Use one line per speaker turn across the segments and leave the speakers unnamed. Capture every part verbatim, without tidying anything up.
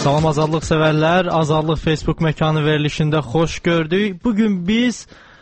Salam azadlıq sevərlər, Azadlıq Facebook məkanı verilişində xoş gördük. Bugün biz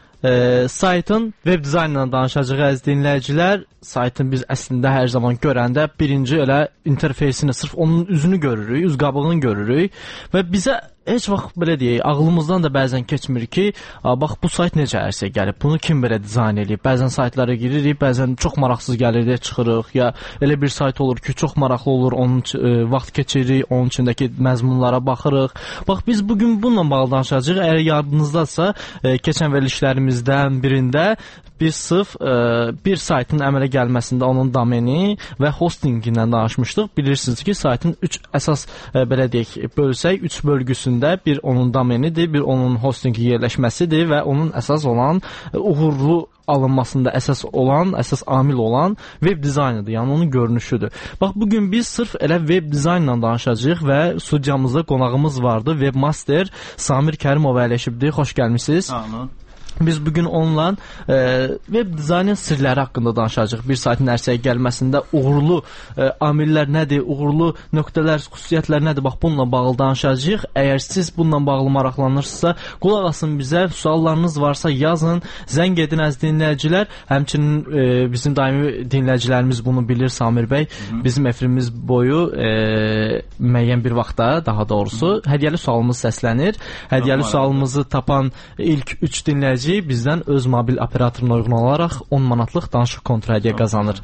e, saytın web dizaynından danışacağıq əziz dinləyicilər. Saytın biz əslində hər zaman görəndə birinci elə interfeysini, sırf onun üzünü görürük, üz qabığını görürük və bizə heç vaxt belə deyək, ağlımızdan da bəzən keçmir ki, bax bu sayt necə ərsə gəlib, bunu kim belə dizayn edib. Bəzən saytlara giririk, bəzən çox maraqsız gəlir deyə çıxırıq, ya elə bir sayt olur ki, çox maraqlı olur, onun e, vaxt keçiririk, onun içindəki məzmunlara baxırıq. Bax biz bugün bununla bağlı danışacağıq. Əgər yadınızdadsa, e, keçən verilişlərimizdən birində biz sırf e, bir saytın əmələ gəlməsində onun domeni və hostingindən danışmışdıq. Bilirsiniz ki, saytın üç əsas e, belə deyək, bölsək, üç bölgüsündə bir onun domenidir, bir onun hostingi yerləşməsidir və onun əsas olan e, uğurlu alınmasında əsas olan, əsas amil olan web dizaynıdır, yəni onun görünüşüdür. Bax, bugün biz sırf elə web dizaynla danışacağıq və studiyamızda qonağımız vardı, webmaster Samir Kərimov əyləşibdir. Xoş gəlmisiniz.
Anladım.
Biz bugün onunla e, web dizaynın sirləri haqqında danışacağıq. Bir saytın ərsəyə gəlməsində uğurlu e, amillər nədir, uğurlu nöqtələr, xüsusiyyətlər nədir? Bax, bununla bağlı danışacağıq. Əgər siz bununla bağlı maraqlanırsınızsa, qulaq asın bizə, suallarınız varsa yazın, zəng edin əziz dinləyicilər. Həmçinin e, bizim daimi dinləyicilərimiz bunu bilir, Samir bəy. Hı -hı. Bizim efirimiz boyu e, müəyyən bir vaxtda, daha doğrusu, Hı -hı. hədiyyəli sualımız səslənir. Hədiyyəli sualımızı tapan ilk üç dinləyici bizdən öz mobil operatoruna uyğun olaraq on manatlıq danışıq kontradiya qazanır.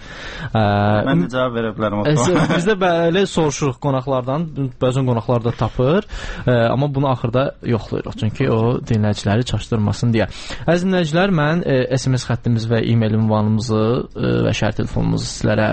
Ə,
Mən də cavab verə bilərəm.
Biz də belə soruşuruq qonaqlardan, bəzən qonaqlar da tapır, ə, amma bunu axırda yoxlayırıq, çünki o dinləyiciləri çaşdırmasın deyə. Əziz dinləyicilər, mən ə, S M S xəttimiz və e-mail ünvanımızı ə, və şəhər telefonumuzu sizlərə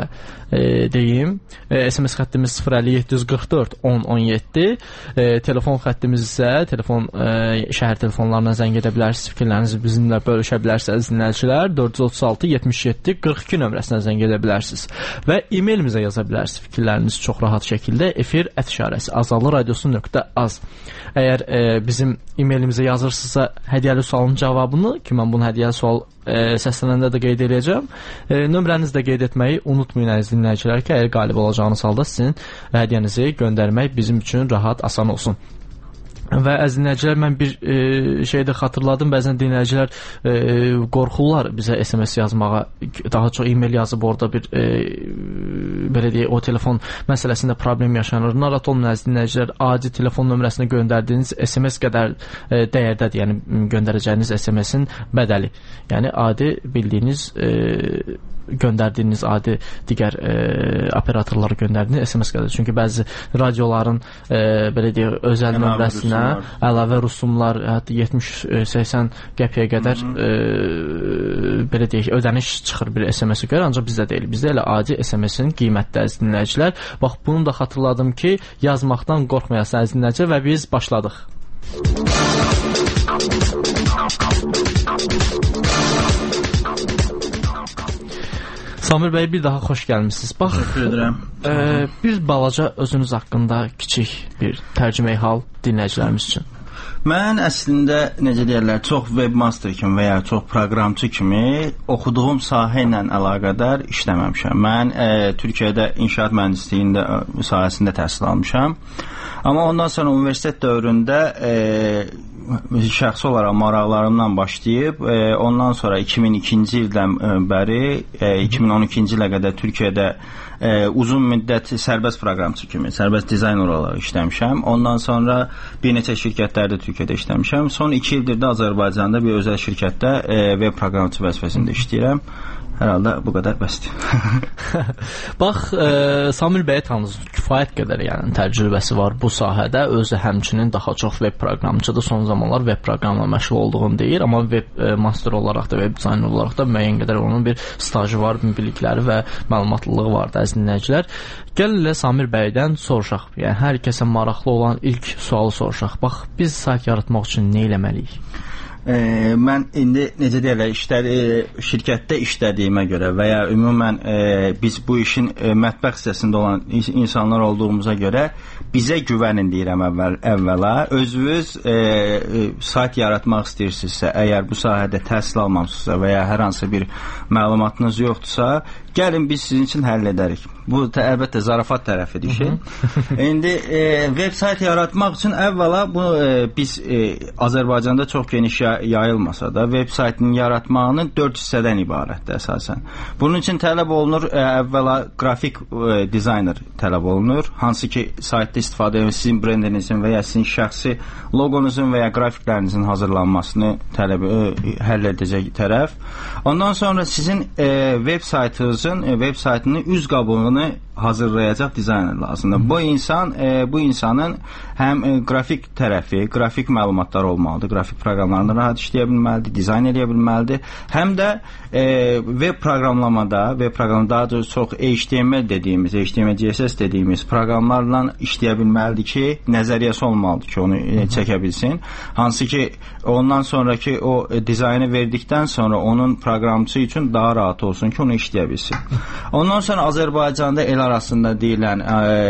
ə, deyim. Ə, S M S xəttimiz sıfır əlli yeddi yüz qırx dörd on on yeddi, ə, telefon xəttimiz isə telefon ə, şəhər telefonlarına zəng edə bilərsiniz, fikirlərinizi bizimlə bölüşə bilərsiniz dinləyicilər. dörd yüz otuz altı yetmiş yeddi qırx iki nömrəsinə zəng edə bilərsiniz və e-mailimizə yaza bilərsiniz fikirlərinizi çox rahat şəkildə efir ət işarəsi azadlıq radiosu nöqtə az. Əgər e, bizim e-mailimizə yazırsınızsa hədiyyəli sualın cavabını, ki mən bunu hədiyyəli sual e, səslənəndə də qeyd edəcəm, e, nömrənizi də qeyd etməyi unutmayın əziz dinləyicilər ki, əgər qalib olacağınız halda sizin hədiyyənizi göndərmək bizim üçün rahat, asan olsun. Və əziz dinləyicilər, mən bir e, şey də xatırladım, bəzən dinləyicilər e, qorxurlar bizə S M S yazmağa, daha çox e-mail yazıb orada bir e, belə deyək, o telefon məsələsində problem yaşanır. Narahat olmayın əziz dinləyicilər, adi telefon nömrəsinə göndərdiyiniz S M S qədər e, dəyərdədir, yəni göndərəcəyiniz S M S-in bədəli. Yəni adi bildiyiniz e, göndərdiyiniz adi digər e, operatorlara göndərdiyiniz S M S qədər. Çünki bəzi radioların e, belə deyək, özəl nömrəsinə əlavə rüsumlar, hətta yetmiş səksən qəpiyə qədər e, belə deyək, ödəniş çıxır bir S M S-ə görə, ancaq bizdə deyil. Bizdə elə adi S M S-in qiymətli əziz dinləyicilər. Bax, bunu da xatırladım ki, yazmaqdan qorxmayasın əziz dinləyicilər və biz başladıq. Samir bəy, bir daha xoş gəlmişsiniz. Bax, e, bir balaca özünüz haqqında kiçik bir tərcüməyi hal dinləyicilərimiz üçün.
Mən əslində, necə deyərlər, çox webmaster kimi və ya çox proqramçı kimi oxuduğum sahə ilə əlaqədar işləməmişəm. Mən e, Türkiyədə inşaat mühəndisliğində sahəsində təhsil almışam. Amma ondan sonra universitet dövründə e, şəxsi olaraq maraqlarımdan başlayıb, e, ondan sonra iki min ikinci ildən bəri, e, iki min on ikinci ilə qədər Türkiyədə e, uzun müddət sərbəst proqramçı kimi, sərbəst dizayner olaraq işləmişəm. Ondan sonra bir neçə şirkətlərdə Türkiyədə işləmişəm. Son iki ildir də Azərbaycanda bir özəl şirkətdə e, web proqramçı vəzifəsində işləyirəm. Hər halda bu qədər bəsdir.
Bax, e, Samir bəyə tanısınız, kifayət qədər yəni təcrübəsi var bu sahədə. Özü həmçinin daha çox web proqramçıdır. Son zamanlar web proqramla məşğul olduğunu deyir, amma web e, master olaraq da, web dizayner olaraq da müəyyən qədər onun bir stajı var, bilikləri və məlumatlılığı var da əziz dinləyicilər. Gəlin elə Samir bəydən soruşaq. Yəni hər kəsə maraqlı olan ilk sualı soruşaq. Bax, biz sayt yaratmaq üçün nə etməliyik?
E, mən indi necə deyirlər, işlər, e, şirkətdə işlədiyimə görə və ya ümumən e, biz bu işin e, mətbəx hissəsində olan insanlar olduğumuza görə bizə güvənin deyirəm əvvəl, əvvəla. Özünüz e, e, sayt yaratmaq istəyirsinizsə, əgər bu sahədə təhsil almamısınızsa və ya hər hansı bir məlumatınız yoxdursa, gəlin biz sizin üçün həll edərik. Bu əlbəttə zarafat tərəfidir şey. İndi e, veb sayt yaratmaq üçün əvvəla bu e, biz e, Azərbaycanda çox geniş yayılmasa da veb saytının yaratmağının dörd hissədən ibarətdir əsasən. Bunun üçün tələb olunur e, əvvəla qrafik e, dizayner tələb olunur. Hansı ki saytda istifadə edən sizin brendinizin və ya sizin şəxsi loqonuzun və ya qrafiklərinizin hazırlanmasını tələb e, həll edəcək tərəf. Ondan sonra sizin e, veb saytınızın e, veb saytının üz qabığını hazırlayacaq dizayner lazımdır. Bu insan, e, bu insanın həm e, qrafik tərəfi, qrafik məlumatlar olmalıdır, qrafik proqramlarında rahat işləyə bilməlidir, dizayn edə bilməlidir. Həm də e, web proqramlamada, web proqramda daha doğrusu çox H T M L dediyimiz, H T M L C S S dediyimiz proqramlarla işləyə bilməlidir ki, nəzəriyyəsi olmalıdır ki, onu e, çəkə bilsin. Hansı ki, ondan sonraki o e, dizaynı verdikdən sonra onun proqramçısı üçün daha rahat olsun ki, onu işləyə bilsin. Ondan sonra Azərbaycanda el arasında deyilən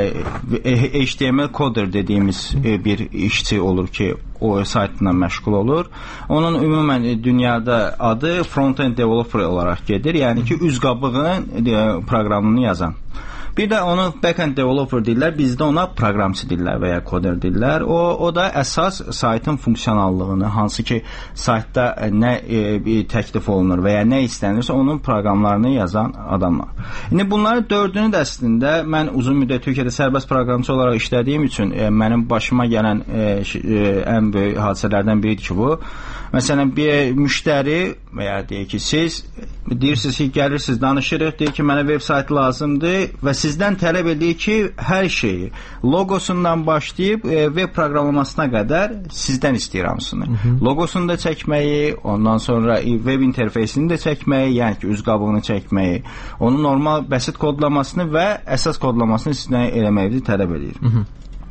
e, H T M L coder dediyimiz e, bir işçi olur ki, o saytla məşğul olur. Onun ümumən dünyada adı front-end developer olaraq gedir. Yəni ki, üz qabığının e, proqramını yazan. Bir də onu backend developer deyirlər, bizdə ona proqramçı deyirlər və ya koder deyirlər. O, o da əsas saytın funksionallığını, hansı ki saytda nə e, təklif olunur və ya nə istənirsə onun proqramlarını yazan adamlar. İndi bunların dördünü də əslində mən uzun müddət Türkiyədə sərbəst proqramçı olaraq işlədiyim üçün e, mənim başıma gələn e, e, ən böyük hadisələrdən biridir ki bu. Məsələn, bir müştəri və ya deyək ki, siz deyirsiniz ki, gəlirsiniz, danışırıq, deyir ki, mənə web sayt lazımdır və sizdən tələb edir ki, hər şeyi logosundan başlayıb e, web proqramlamasına qədər sizdən istəyir hamısını. Logosunu da çəkməyi, ondan sonra web interfeysini də çəkməyi, yəni ki, üz qabığını çəkməyi, onun normal bəsit kodlamasını və əsas kodlamasını sizdən eləməyi tələb edir. Hı -hı.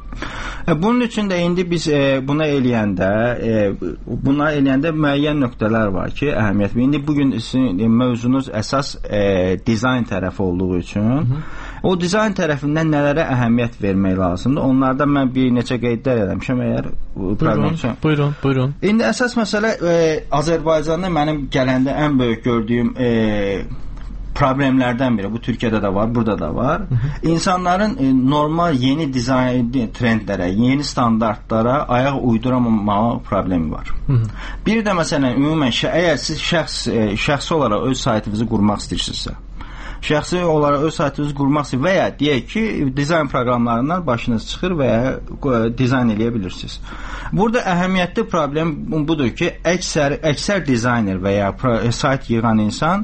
Bunun üçün də indi biz e, buna eləyəndə e, buna eləyəndə müəyyən nöqtələr var ki, əhəmiyyət. İndi bugün sizin e, mövzunuz əsas e, dizayn tərəfi olduğu üçün Hı -hı. o dizayn tərəfindən nələrə əhəmiyyət vermək lazımdır? Onlardan mən bir neçə qeydlər eləmişəm əgər proqram üçün.
Buyurun, buyurun.
İndi əsas məsələ e, Azərbaycanda mənim gələndə ən böyük gördüyüm e, problemlərdən biri. Bu Türkiyədə də var, burada da var. Hı -hı. İnsanların e, normal yeni dizayn trendlərə, yeni standartlara ayaq uyduramamağı problemi var. Hı -hı. Bir də məsələn ümumən əgər siz şəxs e, şəxsi olaraq öz saytınızı qurmaq istəyirsinizsə, şəxsi olaraq öz saytınızı qurmaq istəyir və ya deyək ki, dizayn proqramlarından başınız çıxır və ya e, dizayn eləyə bilirsiniz. Burada əhəmiyyətli problem budur ki, əksər əksər dizayner və ya pro, sayt yığan insan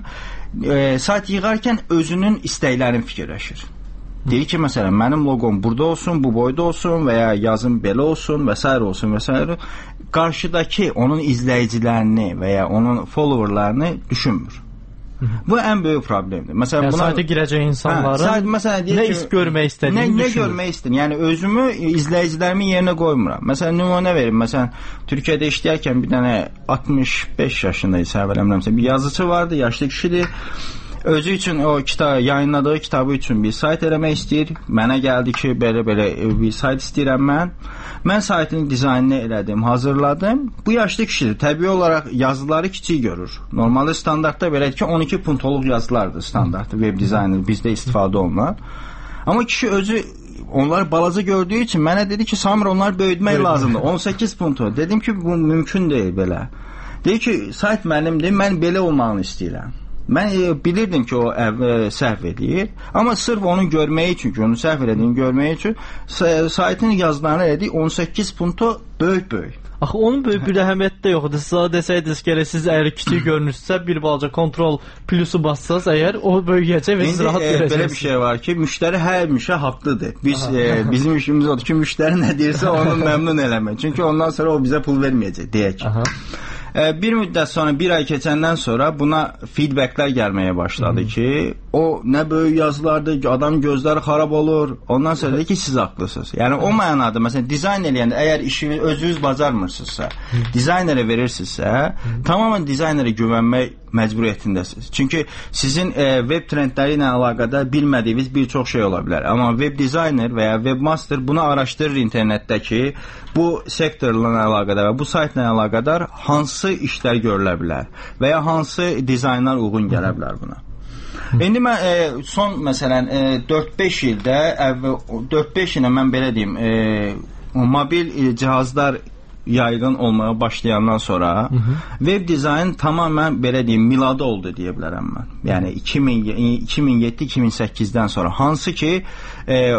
E, sayt yığarkən özünün istəklərini fikirləşir. Deyir ki, məsələn, mənim loqom burada olsun, bu boyda olsun və ya yazım belə olsun və s. olsun və s. Qarşıdakı onun izləyicilərini və ya onun followerlarını düşünmür. Bu ən böyük problemdir. Məsələn,
yəni,
buna
sayta girəcək insanların hə, sayt, məsələn, nə ki, görmək istədiyini
nə, nə görmək istəyir. Yəni özümü izləyicilərimin yerinə qoymuram. Məsələn, nümunə verim. Məsələn, Türkiyədə işləyərkən bir dənə altmış beş yaşında isə əvvələmləmsə bir yazıcı vardı, yaşlı kişidir. Özü üçün o kitab yayınladığı kitabı üçün bir sayt eləmək istəyir. Mənə gəldi ki, belə-belə bir sayt istəyirəm mən. Mən saytın dizaynını elədim, hazırladım. Bu yaşlı kişidir. Təbii olaraq yazıları kiçik görür. Normalde standartda belədir ki, on iki puntoluq yazılardır standartda web dizayner bizdə istifadə olunan. Amma kişi özü onlar balaca gördüyü için mənə dedi ki, Samir onlar böyütmək lazımdır. on səkkiz puntu. Dedim ki, bu mümkün deyil belə. Dedi ki, sayt mənimdir, mən belə olmağını istəyirəm. Mən e, bilirdim ki, o e, səhv edir. Amma sırf onu görmək üçün, onu səhv edədiyini görmək üçün saytın yazılarını elədik on səkkiz punto böyük-böyük.
Axı onun böyük bir əhəmiyyəti də yoxdur. Siz desəydiniz ki, elə siz əgər kiçik görünürsə, bir balaca kontrol plusu bassaz, əgər o böyüyəcək və siz rahat
e,
görəcəksiniz.
Belə bir şey var ki, müştəri həmişə haqlıdır. Biz e, bizim işimiz odur ki, müştəri nə deyirsə onu məmnun eləmək. Çünki ondan sonra o bizə pul verməyəcək, deyək. Aha. Bir müddət sonra, bir ay keçəndən sonra buna feedbacklər gəlməyə başladı Hı -hı. ki, o nə böyük yazılardır ki, adam gözləri xarab olur. Ondan sonra dedi ki, siz haqlısınız. Yəni o mənada, məsələn, dizayn eləyəndə, əgər işini özünüz bacarmırsınızsa, dizaynerə verirsinizsə, tamamən dizaynerə güvənmək məcburiyyətindəsiniz. Çünki sizin e, web trendləri ilə əlaqədar bilmədiyiniz bir çox şey ola bilər. Amma web dizayner və ya webmaster bunu araşdırır internetdəki bu sektorla əlaqədar və bu saytla əlaqədar hansı işlər görülə bilər və ya hansı dizaynlar uyğun gələ bilər buna. İndi mən e, son məsələn e, dörd-beş ildə əvvəl dörd-beş ilə mən belə deyim, e, mobil e, cihazlar yaygın olmaya başlayandan sonra hı -hı. web dizayn tamamen belə deyim miladı oldu deyə bilərəm mən. Yəni iki min yeddi iki min səkkizdən sonra hansı ki e, e,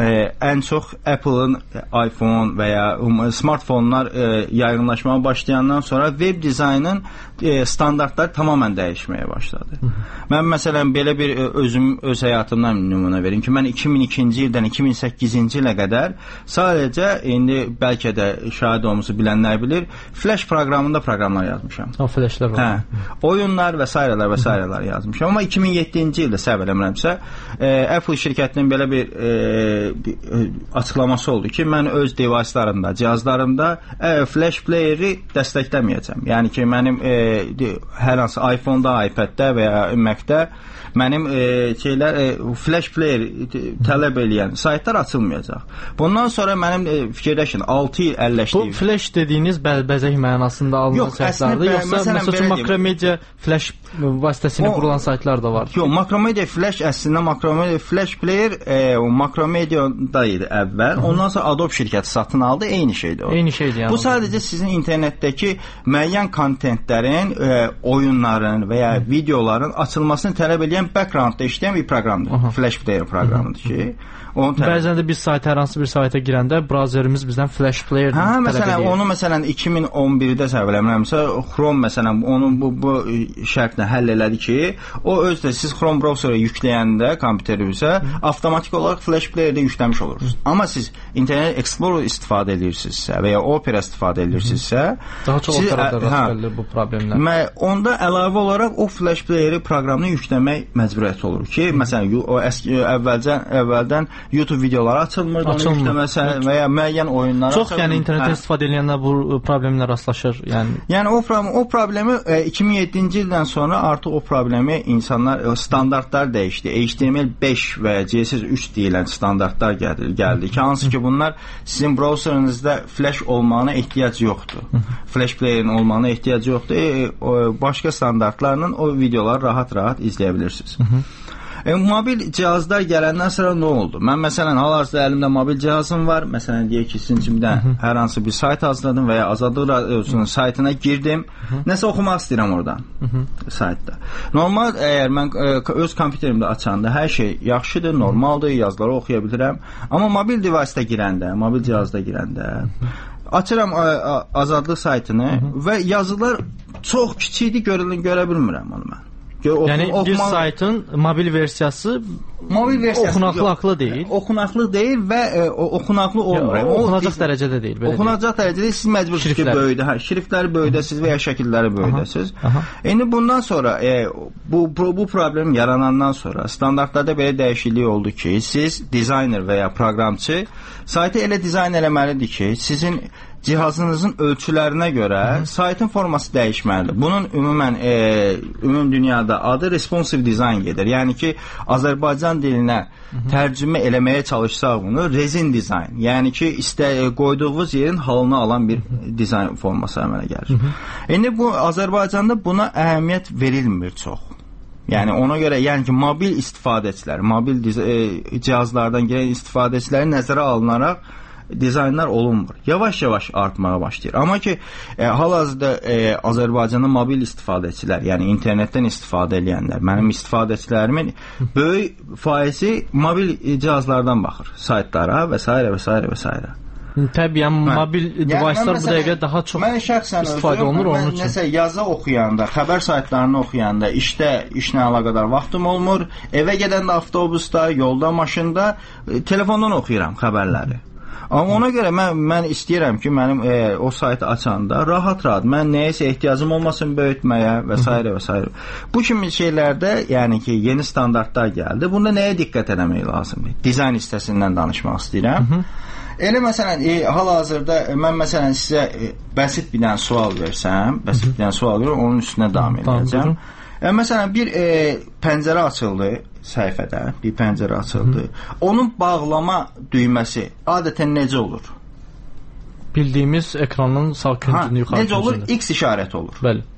ən çox Apple'ın iPhone və ya smartfonlar e, yaygınlaşmaya başlayandan sonra web dizaynın e, standartları tamamen dəyişməyə başladı. Hı -hı. Mən məsələn belə bir özüm öz həyatımdan nümunə verim ki, mən iki min ikinci ildən iki min səkkizinci ilə qədər sadəcə indi bəlkə də şahid olmuş bilənlər bilir, Flash proqramında proqramlar yazmışam.
O Flash'lər var.
Hə, oyunlar və sairələr və sairələr yazmışam. Amma iki min yeddinci ildə səhv eləmirəmsə, e, Apple şirkətinin belə bir, e, bir e, açıqlaması oldu ki, mən öz device'larımda, cihazlarımda e, Flash player'i dəstəkləməyəcəm. Yəni ki, mənim e, hər hansı iPhone-da, iPad-də və ya Mac-də mənim e, şeylər e, Flash player tələb eləyən saytlar açılmayacaq. Bundan sonra mənim e, fikirləşin altı il əlləşdiyim.
Bu Flash dediyiniz bəzək mənasında alınan saytlardır, yoxsa məsələn Makromedia Flash vasitəsilə qurulan saytlar da var?
Yox, Makromedia Flash əslində Makromedia Flash player e, Makromedia'da idi əvvəl. Hı -hı. Ondan sonra Adobe şirkəti satın aldı, eyni şeydir o.
Eyni şeydir yəni.
Bu sadəcə sizin internetdəki müəyyən kontentlərin, e, oyunların və ya videoların açılmasını tələb edən backgroundda işləyən bir proqramdır. Aha. Flash player proqramıdır ki,
bəzən də biz sayta, hər hansı bir sayta girəndə brauzerimiz bizdən Flash player
hə, tələb məsələn, edir. Onu məsələn iki min on birdə səhv eləmirəmsə, Chrome məsələn onun bu, bu şərtlə həll elədi ki, o özdə siz Chrome browserı yükləyəndə kompüterinizə avtomatik olaraq Flash playerdə yükləmiş olursunuz. Hı. Amma siz Internet Explorer istifadə edirsinizsə və ya Opera istifadə edirsinizsə,
daha çox Opera'da rast gəlir bu problemlər.
Onda əlavə olaraq o Flash playeri proqramını yükləmək məcburiyyəti olur ki, məsələn, o əski əvvəldən əvvəldən YouTube videoları açılmırdı, onu yükləməsə və ya müəyyən oyunlar
çox, yəni internetdən istifadə edənlər bu problemlə rastlaşır. Yəni
yəni o problem o problemi e, iki min yeddinci ildən sonra artıq o problemi insanlar e, standartlar dəyişdi. H T M L beş və C S S üç deyilən standartlar gəldi, gəldi ki, hansı ki bunlar sizin browserinizdə Flash olmağına ehtiyac yoxdur. Flash player'in olmağına ehtiyac yoxdur. E, o, başqa standartlarla o videoları rahat-rahat izləyə bilirsiniz. E, mobil cihazlar gələndən sonra nə oldu? Mən məsələn hal-hazırda əlimdə mobil cihazım var. Məsələn deyək ki, sizin üçün də hər hansı bir sayt hazırladım və ya Azadlıq Radiosunun saytına girdim. Hı -hı. Nəsə oxumaq istəyirəm oradan. Hı -hı. Saytda. Normal əgər mən ə, öz kompüterimdə açanda hər şey yaxşıdır, normaldır, yazıları oxuya bilirəm. Amma mobil device-da girəndə, mobil cihazda girəndə Hı -hı. açıram ə, ə, Azadlıq saytını Hı -hı. və yazılar çox kiçikdir, görə, görə bilmirəm onu mən.
Yəni oxuma... bir saytın mobil versiyası
mobil versiyası
oxunaqlı deyil.
Oxunaqlı deyil və e, oxunaqlı olmur.
Ya, oxunacaq o, dərəcədə deyil. Belə
oxunacaq deyil. dərəcədə siz məcbursunuz ki, böyüdə, hə, şriftləri böyüdəsiz və ya şəkilləri böyüdəsiz. İndi bundan sonra e, bu bu problem yaranandan sonra standartlarda belə dəyişiklik oldu ki, siz dizayner və ya proqramçı saytı elə dizayn eləməlidir ki, sizin cihazınızın ölçülərinə görə Hı -hı. saytın forması dəyişməlidir. Bunun ümumən e, ümum dünyada adı responsive design gedir. Yəni ki, Azərbaycan dilinə Hı -hı. tərcümə eləməyə çalışsaq bunu rezin dizayn. Yəni ki, istə qoyduğunuz yerin halını alan bir Hı -hı. dizayn forması əmələ gəlir. Hı -hı. İndi bu Azərbaycanda buna əhəmiyyət verilmir çox. Yəni ona görə, yəni ki, mobil istifadəçilər, mobil e, cihazlardan gələn istifadəçiləri nəzərə alınaraq dizaynlar olunmur. Yavaş-yavaş artmağa başlayır. Amma ki, e, hal-hazırda e, Azərbaycanın mobil istifadəçilər, yəni internetdən istifadə edənlər, mənim istifadəçilərimin böyük faizi mobil cihazlardan baxır, saytlara və s. və s. və s.
Təbii, mobil device'lar bu dəqiqə daha çox istifadə olunur onun üçün.
Nəsə yazı oxuyanda, xəbər saytlarını oxuyanda, işdə işlə əlaqədar vaxtım olmur. Evə gedəndə avtobusda, yolda, maşında, e, telefondan oxuyuram xəbərləri. Amma ona görə mən mən istəyirəm ki, mənim e, o saytı açanda rahat-rahat mən nəyəsə ehtiyacım olmasın böyütməyə və s. və s. Bu kimi şeylərdə, yəni ki, yeni standartlar gəldi. Bunda nəyə diqqət etmək lazımdır? Dizayn hissəsindən danışmaq istəyirəm. Hı -hı. Elə məsələn, e, hal-hazırda mən məsələn sizə e, bəsit bir dənə sual versəm, bəsit bir dənə sual verirəm, onun üstünə davam edəcəm. E, məsələn, bir e, pəncərə açıldı səhifədə, bir pəncərə açıldı. Hı. Onun bağlama düyməsi adətən necə olur?
Bildiyimiz ekranın sağ küncünü yuxarı
necə olur? X işarəti olur.
Bəli.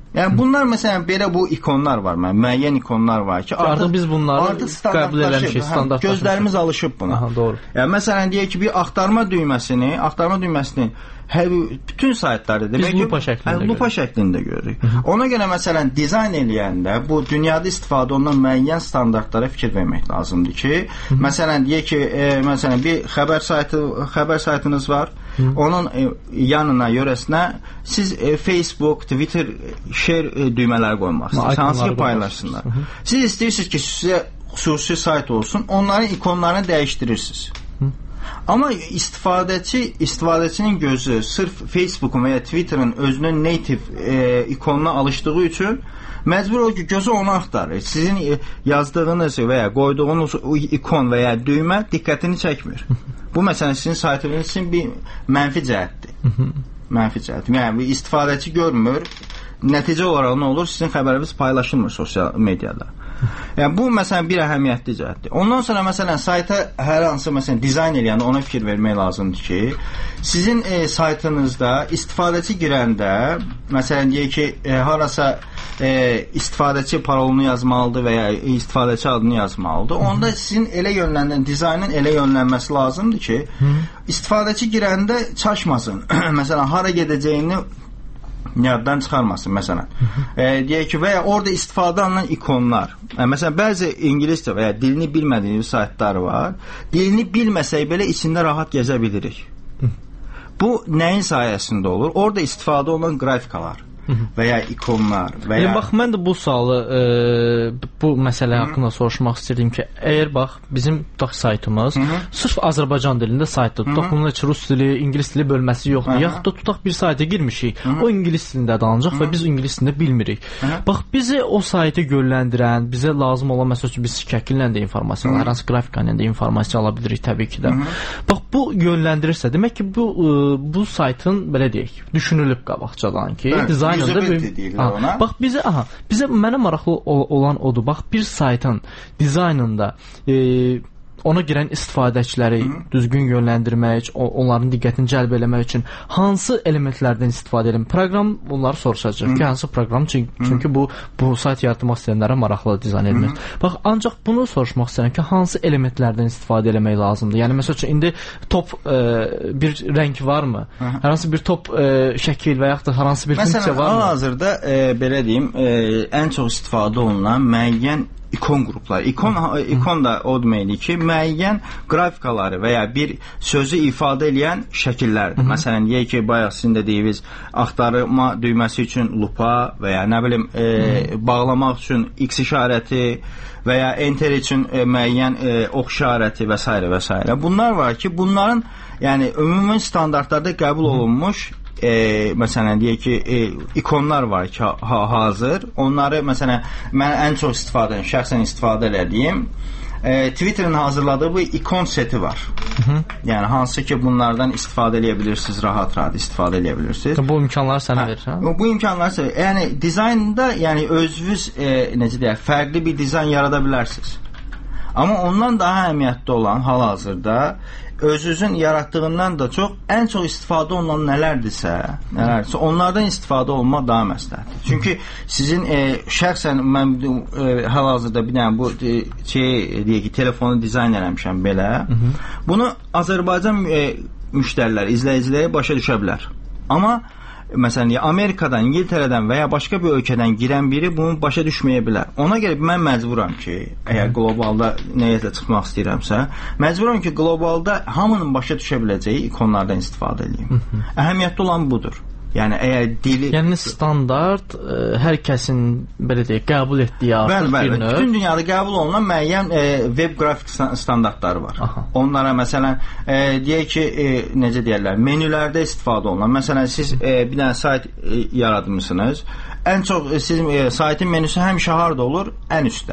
Yəni bunlar məsələn belə bu ikonlar var, mən müəyyən ikonlar var ki,
artıq, artıq biz bunları
artıq qəbul eləmişik, standart gözlərimiz alışıb buna.
Aha, doğru.
Yəni məsələn deyək ki, bir axtarma düyməsini, axtarma düyməsini hər bütün saytlarda demək
ki, lupa şəklində,
hə, lupa şəklində görürük. Ona görə məsələn dizayn eləyəndə bu dünyada istifadə olunan müəyyən standartlara fikir vermək lazımdır ki, Hı -hı. məsələn deyək ki, e, məsələn bir xəbər saytı, xəbər saytınız var. Hı -hı. Onun e, yanına, yörəsinə siz e, Facebook, Twitter share e, düymələri qoymalısınız. Hansı ki paylaşsınlar. Hı -hı. Siz istəyirsiniz ki, sizə xüsusi sayt olsun, onların ikonlarını dəyişdirirsiniz. Amma istifadəçi, istifadəçinin gözü sırf Facebook'un və ya Twitter'ın özünün native e, ikonuna alışdığı üçün məcbur o ki, gözü onu axtarır. Sizin e, yazdığınız və ya qoyduğunuz ikon və ya düymə diqqətini çəkmir. Bu məsələn sizin saytınız üçün bir mənfi cəhətdir. Mənfi cəhət. Yəni istifadəçi görmür. Nəticə olaraq nə olur? Sizin xəbəriniz paylaşılmır sosial mediada. Yəni bu məsələn bir əhəmiyyətli cəhətdir. Ondan sonra məsələn sayta hər hansı məsələn dizayn eləyəndə ona fikir vermək lazımdır ki, sizin e, saytınızda istifadəçi girəndə məsələn deyək ki, e, harasa e, istifadəçi parolunu yazmalıdır və ya istifadəçi adını yazmalıdır. Onda Hı -hı. sizin elə yönləndirən dizaynın elə yönlənməsi lazımdır ki, Hı -hı. istifadəçi girəndə çaşmasın. Məsələn hara gedəcəyini yaddan çıxarmasın məsələn. E, deyək ki, və ya orada istifadə olunan ikonlar. E, məsələn, bəzi ingiliscə və ya dilini bilmədiyiniz saytlar var. Dilini bilməsək belə içində rahat gəzə bilirik. Bu nəyin sayəsində olur? Orada istifadə olunan qrafikalar və ya ikonlar və ya...
Yəni, bax, mən də bu sualı, e, bu məsələ haqqında soruşmaq istəyirdim ki, əgər bax, bizim tutaq saytımız Hı -hı. sırf Azərbaycan dilində saytdır. Tutaq, bunun heç rus dili, ingilis dili bölməsi yoxdur. Hı -hı. Yaxud da tutaq bir sayta girmişik, Hı -hı. o ingilis dilində danacaq və biz ingilis dilində bilmirik. Hı -hı. Bax, bizi o saytı yönləndirən, bizə lazım olan, məsəl üçün, biz şəkillə də informasiya, hər hansı qrafikanla də informasiya ala bilirik təbii ki də. Hı -hı. Bax, bu yönləndirirsə, demək ki, bu, bu saytın, belə deyək, düşünülüb qabaqcadan ki, dizayn
Aha,
bax bizə aha, bizə mənə maraqlı olan odur. Bax bir saytın dizaynında e, ona girən istifadəçiləri Hı. düzgün yönləndirmək, onların diqqətini cəlb eləmək üçün hansı elementlərdən istifadə edim? Proqram bunları soruşacaq ki, hansı proqram? Çünki, çünki bu bu sayt yaratmaq istəyənlərə maraqlı dizayn edilmir. Bax, ancaq bunu soruşmaq istəyirəm ki, hansı elementlərdən istifadə eləmək lazımdır? Yəni məsəl üçün indi top e, bir rəng varmı? Hı. Hər hansı bir top e, şəkil və yaxud da hər hansı bir
Məsələn,
funksiya varmı?
Məsələn, hal-hazırda e, belə deyim, e, ən çox istifadə olunan müəyyən ikon qrupları. İkon, ikon da o deməkdir ki, müəyyən qrafikaları və ya bir sözü ifadə edən şəkillərdir. Hı -hı. Məsələn, deyək ki, bayaq sizin də deyiniz, axtarma düyməsi üçün lupa və ya nə bilim, e, bağlamaq üçün X işarəti və ya enter üçün e, müəyyən e, ox işarəti və s. və s. Bunlar var ki, bunların yəni ümumi standartlarda qəbul olunmuş E, məsələn deyək ki, e, ikonlar var ki, ha, hazır. Onları məsələn mən ən çox istifadə edirəm, şəxsən istifadə elədiyim e, Twitter'ın hazırladığı bu ikon seti var. Hı -hı. Yəni hansı ki bunlardan istifadə edə bilirsiniz, rahat-rahat istifadə edə bilirsiniz.
Bu imkanları sənə verir, hə?
Bu imkanları sənə, yəni dizaynda yəni özünüz e, necə deyək, fərqli bir dizayn yarada bilərsiniz. Amma ondan daha əhəmiyyətli olan hal-hazırda özünüzün yaratdığından da çox ən çox istifadə olunan nələrdirsə, nələrdirsə onlardan istifadə olmaq daha məsləhətdir. Çünki sizin e, şəxsən mən e, hal-hazırda bir dənə bu e, şey deyək ki, telefonu dizayn eləmişəm belə. Hı -hı. Bunu Azərbaycan e, müştərilər, izləyiciləri başa düşə bilər. Amma məsələn, Amerikadan, İngiltərədən və ya başqa bir ölkədən girən biri bunu başa düşməyə bilər. Ona görə mən məcburam ki, əgər qlobalda nəyiyyətlə çıxmaq istəyirəmsə, məcburam ki, qlobalda hamının başa düşə biləcəyi ikonlardan istifadə edeyim. Əhəmiyyətli olan budur. Yəni əgər dili
yəni standart ə, hər kəsin belə deyək qəbul etdiyi artıq
bəli, bəli.
bir növ.
Bütün dünyada qəbul olunan müəyyən e, web qrafik standartları var. Aha. Onlara məsələn e, deyək ki, e, necə deyirlər, menülərdə istifadə olunan. Məsələn siz e, bir dənə sayt e, yaratmısınız. Ən çox e, sizin e, saytın menüsü həmişə harda olur? Ən üstdə.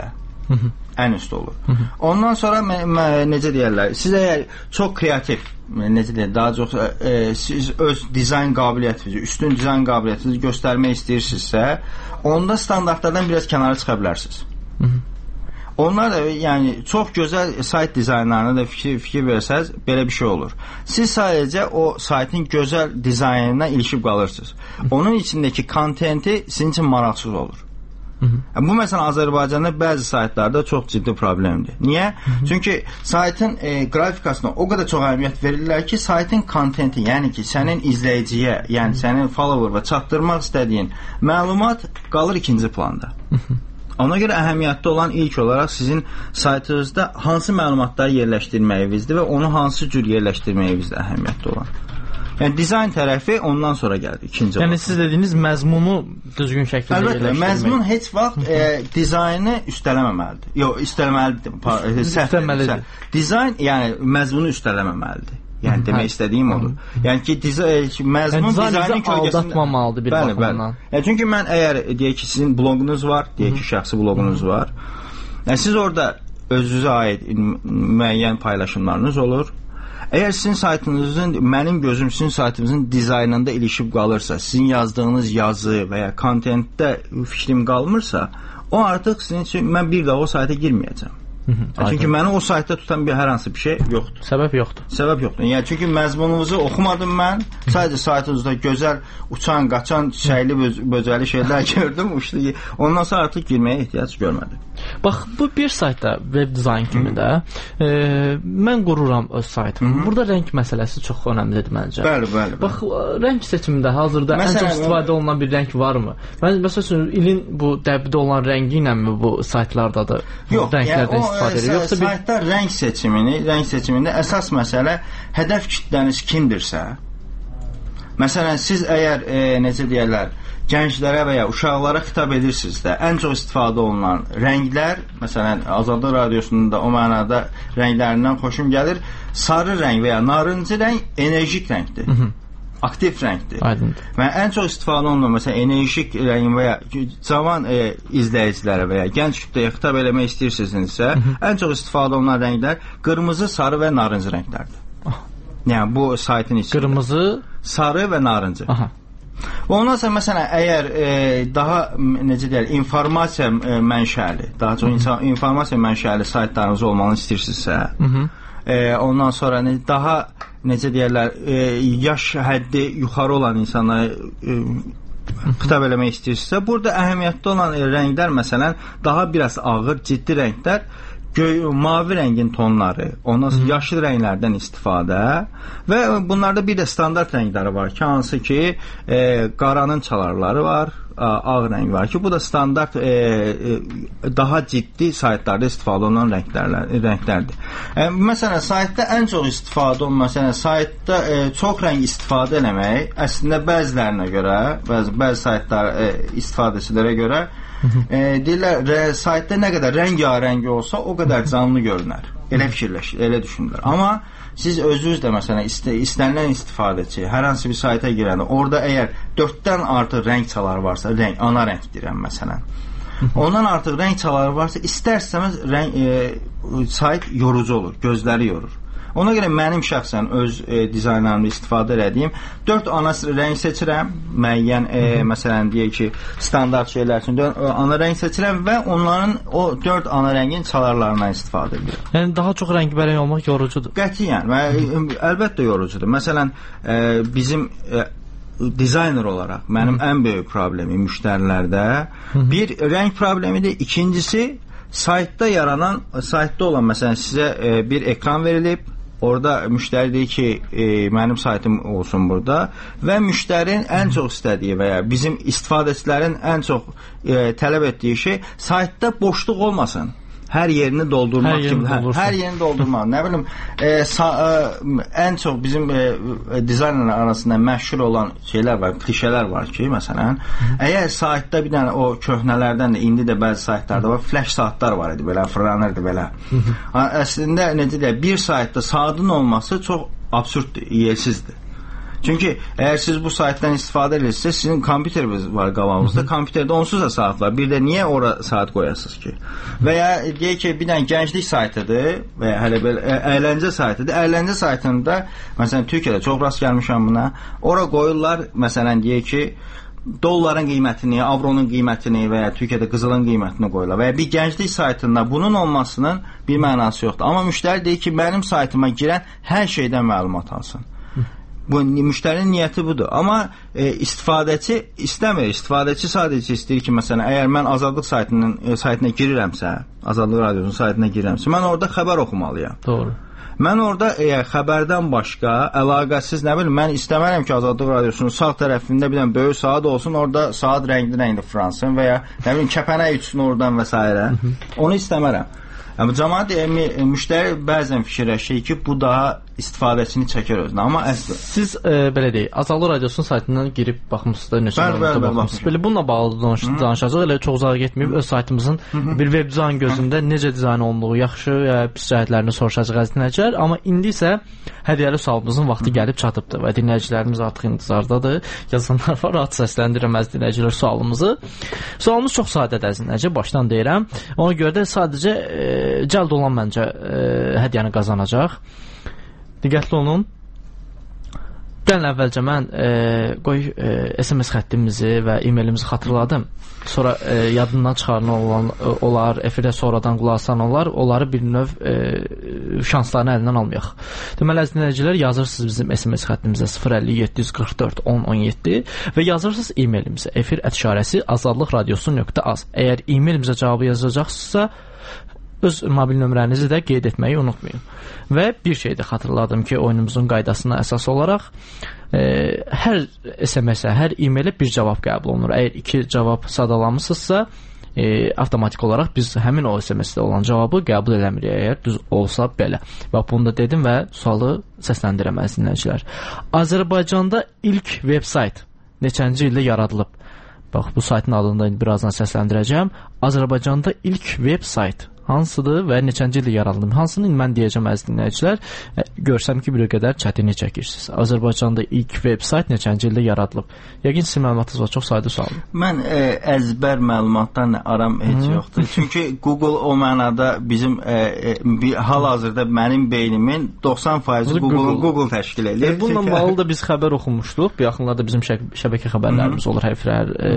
Ən üstdə olur. Ondan sonra necə deyirlər, siz əgər çox kreativ, necə deyirlər, daha çox e, siz öz dizayn qabiliyyətinizi, üstün dizayn qabiliyyətinizi göstərmək istəyirsinizsə, onda standartlardan biraz kənara çıxa bilərsiniz. Onlar da yəni çox gözəl sayt dizaynlarına da fikir, fikir versəz belə bir şey olur. Siz sadəcə o saytın gözəl dizaynına ilişib qalırsınız. Onun içindəki kontenti sizin üçün maraqsız olur. Hı -hı. Bu məsələn Azərbaycanda bəzi saytlarda çox ciddi problemdir. Niyə? Hı -hı. Çünki saytın e, qrafikasına o qədər çox əhəmiyyət verirlər ki, saytın kontenti, yəni ki, sənin izləyiciyə, yəni Hı -hı. sənin follower'a çatdırmaq istədiyin məlumat qalır ikinci planda. Hı -hı. Ona görə əhəmiyyətli olan ilk olaraq sizin saytınızda hansı məlumatları yerləşdirməyinizdir və onu hansı cür yerləşdirməyinizdir əhəmiyyətli olan. Yəni dizayn tərəfi ondan sonra gəldi, ikinci.
Yəni siz dediyiniz məzmunu düzgün şəkildə
yerləşdirmək. Əlbəttə, məzmun heç vaxt e, dizaynı üstələməməlidir. Yox, üstələməlidir.
Üstələməlidir.
Dizayn, yəni məzmunu üstələməməlidir. Yəni demək hə. istədiyim odur. Yəni ki, dizayn, məzmun
yəni,
dizaynın kölgəsində
aldatmamalıdır bir
bəli,
baxımdan.
Bəli. Yəni çünki mən əgər deyək ki, sizin bloqunuz var, deyək ki, şəxsi bloqunuz Hı -hı. var. Yəni siz orada özünüzə aid müəyyən paylaşımlarınız olur. Əgər sizin saytınızın, mənim gözüm sizin saytınızın dizaynında ilişib qalırsa, sizin yazdığınız yazı və ya kontentdə fikrim qalmırsa, o artıq sizin üçün mən bir daha o sayta girməyəcəm. Hı -hı, çünki məni o saytda tutan bir hər hansı bir şey yoxdur.
Səbəb yoxdur.
Səbəb yoxdur. Yəni çünki məzmununuzu oxumadım mən. Sadəcə saytınızda gözəl uçan, qaçan, çiçəkli, böcəli şeylər gördüm. Uçdu ki, ondan sonra artıq girməyə ehtiyac görmədim.
Bax, bu bir saytda web dizayn kimi də e, mən qururam öz saytımı. Hı -hı. Burada rəng məsələsi çox önəmlidir məncə.
Bəli, bəli.
Bax, rəng seçimində hazırda Məsələn, ən çox istifadə olunan bir rəng varmı? Mən məsələn ilin bu dəbdə olan rəngi ilə mi bu saytlarda da
yox,
rənglərdən yəni, istifadə edir? Yoxsa bir
saytda rəng seçimini, rəng seçimində əsas məsələ hədəf kitləniz kimdirsə. Məsələn, siz əgər e, necə deyirlər, gənclərə və ya uşaqlara xitab edirsinizsə, ən çox istifadə olunan rənglər, məsələn, Azadlıq Radiosunda o mənada rənglərindən xoşum gəlir. Sarı rəng və ya narıncı rəng enerjik rəngdir. Hı -hı. Aktiv rəngdir.
Aydındır.
Və ən çox istifadə olunan məsələn enerjik rəng və ya cavan e, izləyicilərə və ya gənc kütləyə xitab eləmək istəyirsinizsə, Hı -hı. ən çox istifadə olunan rənglər qırmızı, sarı və narıncı rənglərdir. Ah. Yəni bu saytın içində.
Qırmızı,
sarı və narıncı.
Aha.
Və ondan sonra məsələn əgər e, daha necə deyirlər, informasiya e, mənşəli, daha çox insan, informasiya mənşəli saytlarınız olmanı istəyirsinizsə, Hı -hı. E, ondan sonra ne, daha necə deyirlər, e, yaş həddi yuxarı olan insanlara e, xitab eləmək istəyirsinizsə, burada əhəmiyyətli olan e, rənglər məsələn daha biraz ağır, ciddi rənglər, göy, mavi rəngin tonları, ondan sonra yaşıl rənglərdən istifadə və bunlarda bir də standart rəngləri var ki, hansı ki e, qaranın çalarları var, ağ rəng var ki, bu da standart e, e, daha ciddi saytlarda istifadə olunan rənglərlər, rənglərdir. E, məsələn, saytda ən çox istifadə olunan, məsələn, saytda e, çox rəng istifadə eləmək əslində bəzilərinə görə, bəzi, bəzi saytlar e, istifadəçilərə görə e, deyirlər, saytda nə qədər rəngarəng olsa o qədər canlı görünər. Elə fikirləşir, elə düşünürlər. Amma siz özünüz də məsələn ist istənilən istifadəçi hər hansı bir sayta girəndə orada əgər dörddən artıq rəng çaları varsa, rəng, ana rəng deyirəm məsələn. Ondan artıq rəng çaları varsa istər-istəməz rəng e, sayt yorucu olur, gözləri yorur. Ona görə mənim şəxsən öz e, dizaynlarımda istifadə etdiyim dörd ana rəng seçirəm. Müəyyən e, məsələn deyək ki, standart şeylər üçün dörd ana rəng seçirəm və onların o dörd ana rəngin çalarlarından istifadə edirəm.
Yəni daha çox rəngbərəng olmaq yorucudur.
Qətiyyən və əlbəttə yorucudur. Məsələn, e, bizim e, dizayner olaraq mənim Hı. ən böyük problemim müştərilərdə Hı. bir rəng problemidir. İkincisi saytda yaranan, saytda olan məsələn sizə e, bir ekran verilib. Orada müştəri deyir ki, e, mənim saytım olsun burada və müştərinin ən çox istədiyi və ya bizim istifadəçilərin ən çox e, tələb etdiyi şey saytda boşluq olmasın. Hər yerini doldurmaq
hər
kimi.
Hər,
hər yerini doldurmaq. Nə bilim, e, sa, e, ən çox bizim e, dizaynerlər arasında məşhur olan şeylər var, klişələr var ki, məsələn, əgər saytda bir dənə o köhnələrdən də indi də bəzi saytlarda var, flash saatlar var idi, belə fırlanırdı belə. Əslində necə deyək, bir saytda saatın olması çox absurddur, yiyəsizdir. Çünki əgər siz bu saytdan istifadə edirsinizsə, sizin kompüteriniz var qabağınızda, kompüterdə onsuz da saat var. Bir də niyə ora saat qoyasınız ki? Və ya deyək ki, bir dənə gənclik saytıdır və ya hələ belə əyləncə saytıdır. Əyləncə saytında, məsələn, Türkiyədə çox rast gəlmişəm buna. Ora qoyurlar, məsələn, deyək ki, dolların qiymətini, avronun qiymətini və ya Türkiyədə qızılın qiymətini qoyurlar və ya bir gənclik saytında bunun olmasının bir mənası yoxdur. Amma müştəri deyir ki, mənim saytıma girən hər şeydən məlumat alsın. Bu müştərinin niyyəti budur. Amma e, istifadəçi istəmir. İstifadəçi sadəcə istəyir ki, məsələn, əgər mən Azadlıq saytının e, saytına girirəmsə, Azadlıq radiosunun saytına girirəmsə, mən orada xəbər oxumalıyam.
Doğru.
Mən orada əgər xəbərdən başqa əlaqəsiz nə bilim, mən istəmərəm ki, Azadlıq radiosunun sağ tərəfində bir dənə böyük saat olsun, orada saat rəngli-rəngli fransın və ya nə bilim kəpənək uçsun oradan və s. Onu istəmərəm. Amma cəmaət müştəri bəzən fikirləşir ki, bu daha istifadəçini çəkər özünə. Amma əslində
siz e, belə deyək, Azadlıq radiosunun saytından girib baxmısınız da, neçə məlumatə baxmısınız. Belə bununla bağlı danış danışacağıq. Elə çox uzağa getməyib öz saytımızın Hı -hı. bir web dizayn gözündə necə dizayn olunduğu, yaxşı və pis cəhətlərini soruşacağıq əziz dinləyicilər. Amma indi isə hədiyyəli sualımızın vaxtı gəlib çatıbdır və dinləyicilərimiz artıq intizardadır. Yazanlar var, rahat səsləndirəm əziz dinləyicilər sualımızı. Sualımız çox sadədir əziz dinləyicilər, başdan deyirəm. Ona görə də sadəcə e, cəld olan məncə e, hədiyyəni qazanacaq. Diqqətli olun. Gəlin əvvəlcə mən e, qoy e, S M S xəttimizi və e-mailimizi xatırladım. Sonra e, yadından çıxaran olan olar, efirə sonradan qulaq asan olar, onları bir növ e, şanslarını əlindən almayaq. Deməli əziz dinləyicilər, yazırsınız bizim S M S xəttimizə sıfır əlli yeddi yüz qırx dörd on on yeddi və yazırsınız e-mailimizə efir ət işarəsi azadlıq radiosu nöqtə az. Əgər e-mailimizə cavabı yazacaqsınızsa öz mobil nömrənizi də qeyd etməyi unutmayın. Və bir şey də xatırladım ki, oyunumuzun qaydasına əsas olaraq e, hər S M S-ə, hər e-mailə bir cavab qəbul olunur. Əgər iki cavab sadalamısınızsa, e, avtomatik olaraq biz həmin o S M S-də olan cavabı qəbul eləmirik, əgər düz olsa belə. Və bunu da dedim və sualı səsləndirəm əziz dinləyicilər. Azərbaycanda ilk veb sayt neçənci ildə yaradılıb? Bax, bu saytın adını da birazdan səsləndirəcəm. Azərbaycanda ilk veb sayt hansıdır və neçənci ildə yaradılıb? Hansını mən deyəcəm əziz dinləyicilər? Görsəm ki, bir qədər çətinlik çəkirsiniz. Azərbaycanda ilk veb sayt neçənci ildə yaradılıb? Yəqin sizin məlumatınız var, çox sadə sualdır.
Mən e, əzbər məlumatdan aram heç Hı. yoxdur. Çünki Google o mənada bizim e, e, bir hal-hazırda mənim beynimin doxsan faizi Google, Google təşkil edir.
E, bununla bağlı da biz xəbər oxumuşduq. Bir yaxınlarda bizim şə şəbəkə xəbərlərimiz Hı. olur hər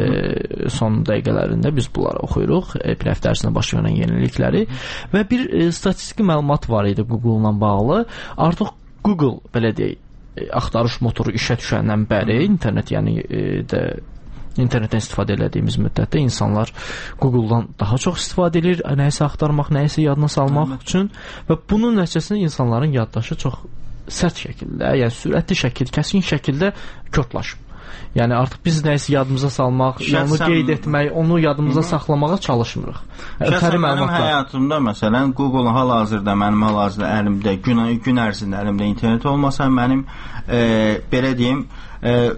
e, son dəqiqələrində biz bunları oxuyuruq. E, bir həftə ərzində baş verən yenilikləri. Və bir e, statistiki məlumat var idi Google-la bağlı. Artıq Google, belə deyək, e, axtarış motoru işə düşəndən bəri internet, yəni e, də internetdən istifadə etdiyimiz müddətdə insanlar Google-dan daha çox istifadə edir, nəyisə axtarmaq, nəyisə yadına salmaq Hı. üçün və bunun nəticəsində insanların yaddaşı çox sərt şəkildə, yəni sürətli şəkildə, kəskin şəkildə kökləşib. Yəni artıq biz nəyisə yadımıza salmaq, Şəxsən, onu qeyd etmək, onu yadımıza Hı -hı. saxlamağa çalışmırıq.
Şəxsən mənim həyatımda, məsələn, Google hal-hazırda mənim hal-hazırda əlimdə, gün, gün ərzində əlimdə internet olmasa, mənim e, belə deyim, e, e,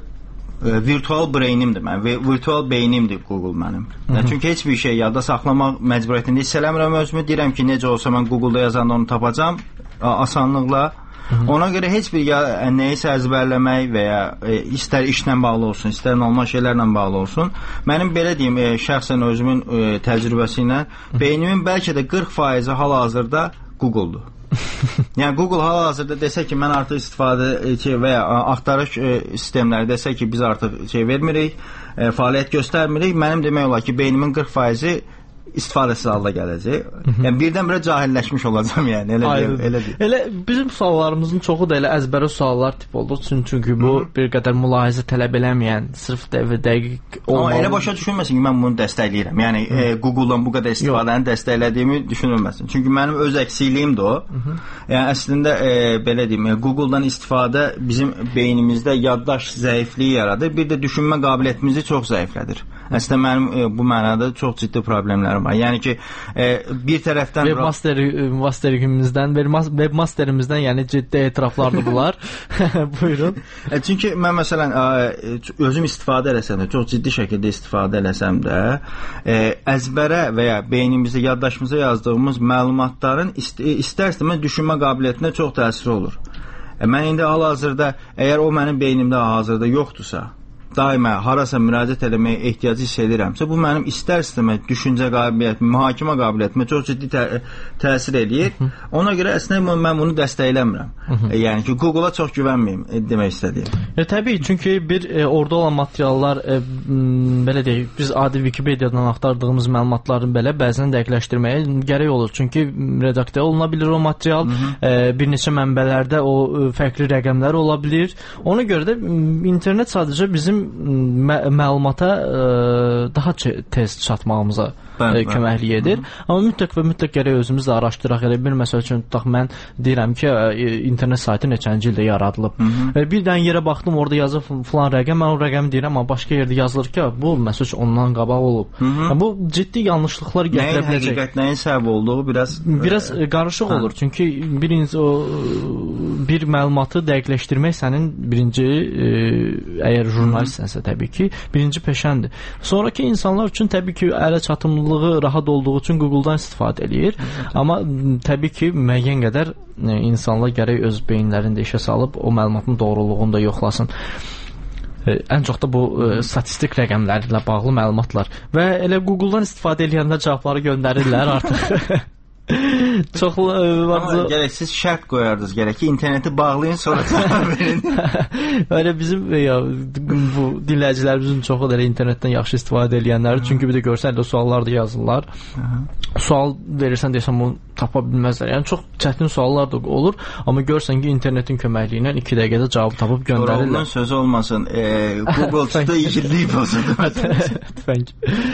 virtual brainimdir mən, virtual beynimdir Google mənim. Hı -hı. Çünki heç bir şey yadda saxlamaq məcburiyyətində hiss eləmirəm özümü. Deyirəm ki, necə olsa mən Google-da yazanda onu tapacam asanlıqla. Hı -hı. Ona görə heç bir nəyisə əzbərləmək və ya e, istər işlə bağlı olsun, istər normal şeylərlə bağlı olsun, mənim belə deyim, e, şəxsən özümün e, təcrübəsi ilə beynimin bəlkə də qırx faizi hal-hazırda Google-dur. Yəni Google hal-hazırda desə ki, mən artıq istifadə şey, və ya axtarış e, sistemləri desə ki, biz artıq şey vermirik, e, fəaliyyət göstərmirik, mənim demək olar ki, beynimin qırx faizi istifadəsiz halda gələcək. Yəni birdən-birə cahilləşmiş olacağam, yəni elə deyil, elə deyil.
Elə bizim suallarımızın çoxu da elə əzbərə suallar tip oldu. Çünki bu Hı -hı. bir qədər mülahizə tələb eləməyən, sırf dəqiq olmalı.
Amma elə başa düşülməsin ki, mən bunu dəstəkləyirəm. Yəni e, Google-dan bu qədər istifadəni dəstəklədiyimi düşünülməsin. Çünki mənim öz əksiyiliyim də o. Hı -hı. Yəni əslində e, belə deyim, Google-dan istifadə bizim beynimizdə yaddaş zəifliyi yaradır. Bir də düşünmə qabiliyyətimizi çox zəiflədir. Əslində mənim e, bu mənada çox ciddi problemlərim var. Yəni ki, e, bir tərəfdən
webmaster masterimizdən, webmasterimizdən, yəni ciddi etiraflardır bunlar. Buyurun.
E, çünki mən məsələn e, özüm istifadə eləsəm də, çox ciddi şəkildə istifadə eləsəm də, e, əzbərə və ya beynimizdə, yaddaşımıza yazdığımız məlumatların ist istər-istəməz düşünmə qabiliyyətinə çox təsiri olur. E, mən indi hal-hazırda, əgər o mənim beynimdə hal-hazırda yoxdursa, daima harasa müraciət etməyə ehtiyacı hiss edirəmsə, bu mənim istər-istəməz düşüncə qabiliyyətimə, mühakimə qabiliyyətimə çox ciddi tə təsir eləyir. Ona görə əslində mən bunu dəstəkləmirəm. E, yəni ki, Google-a çox güvənməyim e, demək istədiyim.
E, təbii, çünki bir e, orada olan materiallar e, belə deyək, biz adi Wikipediadan axtardığımız məlumatların belə bəzən dəqiqləşdirməyə gərək olur. Çünki redaktə oluna bilir o material, e, bir neçə mənbələrdə o e, fərqli rəqəmlər ola bilir. Ona görə də internet sadəcə bizim mə məlumata e, daha tez çatmağımıza bəl, e, köməklik edir. Hı -hı. Amma mütləq və mütləq gərək özümüz də araşdıraq. Elə bir məsəl üçün tutaq, mən deyirəm ki, e, internet saytı neçənci ildə yaradılıb. Hı -hı. E, bir dənə yerə baxdım, orada yazıb falan rəqəm, mən o rəqəmi deyirəm, amma başqa yerdə yazılır ki, bu məsəl üçün ondan qabaq olub. Hı -hı. Yəni, bu ciddi yanlışlıqlar gətirə biləcək.
Nəyin həqiqət, nəyin səbəb olduğu biraz
biraz e, qarışıq hə. olur. Çünki birinci o bir məlumatı dəqiqləşdirmək sənin birinci e, əgər jurnalistsənsə təbii ki, birinci peşəndir. Sonraki insanlar üçün təbii ki, ələ çatımlılığı rahat olduğu üçün Google-dan istifadə eləyir. Amma təbii ki, müəyyən qədər e, insanlar gərək öz beyinlərində işə salıb o məlumatın doğruluğunu da yoxlasın. E, ən çox da bu e, statistik rəqəmlərlə bağlı məlumatlar. Və elə Google-dan istifadə edənlər cavabları göndərirlər artıq. Çox
Amma gərək siz şərt qoyardınız, gərək ki, interneti bağlayın, sonra cavab verin.
Öyle bizim ya, bu dinləyicilərimizin çoxu da internetdən yaxşı istifadə edənlər, çünki bir də görsən də suallar da yazırlar. Hı -hı. Sual verirsən desəm bunu tapa bilməzlər. Yəni çox çətin suallar da olur, amma görsən ki, internetin köməkliyi ilə iki dəqiqədə cavab tapıb göndərirlər.
Onun sözü olmasın. E, Google çıxdı igidlik pozuldu.
Tüfəng.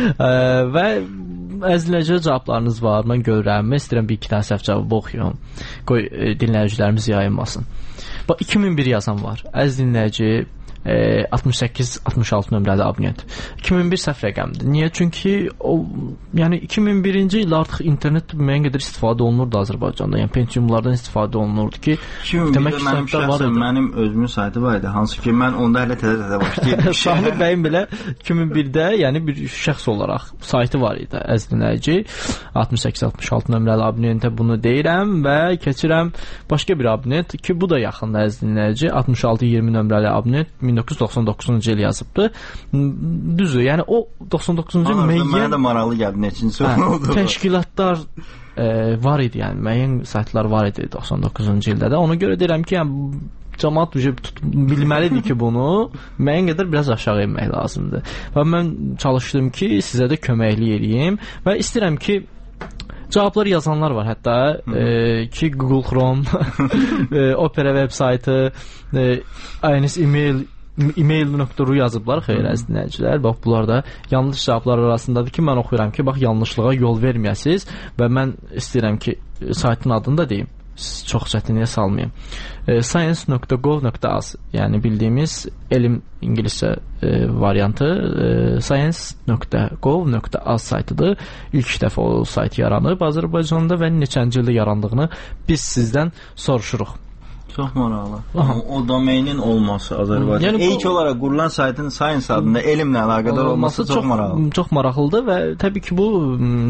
Və əzləcə cavablarınız var. Mən görürəm. Mən istəyirəm bir iki dənə səhv cavabı oxuyum. Qoy e, dinləyicilərimiz yayınmasın. Bax, iki min bir yazan var. Əziz dinləyici, e, altmış səkkiz altmış altı nömrəli abunent. iki min bir səhv rəqəmdir. Niyə? Çünki o, yəni iki min birinci ildə artıq internet müəyyən qədər istifadə olunurdu Azərbaycanda. Yəni Pentiumlardan istifadə olunurdu ki,
demək ki, mənim şəxsən mənim özümün saytı var idi. Hansı ki, mən onda hələ təzə-təzə başlayırdım.
Sahib bəyin belə iki min birdə yəni bir şəxs olaraq saytı var idi, əziz dinləyici. altmış səkkiz altmış altı nömrəli abunentə bunu deyirəm və keçirəm başqa bir abunent ki, bu da yaxında, əziz dinləyici. altmış altı iyirmi nömrəli abunent min doqquz yüz doxsan doqquzuncu il yazıbdı. Düzdür, yəni o doxsan doqquzuncu il müəyyən...
Mənə də maraqlı gəldi, neçinci hə, oldu.
Təşkilatlar e, var idi, yəni müəyyən saytlar var idi doxsan doqquzuncu ildə də. Ona görə deyirəm ki, yəni, cəmaat bilməlidir ki, bunu müəyyən qədər biraz aşağı inmək lazımdır. Və mən çalışdım ki, sizə də köməklik edeyim və istəyirəm ki, cavablar yazanlar var hətta e, ki Google Chrome, e, Opera web saytı, e, aynis email email nöqtə ru yazıblar, xeyr əziz dinləyicilər. Bax, bunlar da yanlış cavablar arasındadır ki, mən oxuyuram ki, bax, yanlışlığa yol verməyəsiniz və mən istəyirəm ki, saytın adını da deyim. Çox çətinliyə salmayayım. E, science nöqtə gov nöqtə az, yəni bildiyimiz elm ingiliscə e, variantı e, science nöqtə gov nöqtə az saytıdır. İlk dəfə o sayt yaranıb Azərbaycanda və neçənci ildə yarandığını biz sizdən soruşuruq.
Çox maraqlı. O, o domeinin olması Azərbaycanda. Yəni, İlk bu, olaraq qurulan saytın Science adında elmlə əlaqədar olması, olması çox, çox maraqlı.
Çox maraqlıdır və təbii ki, bu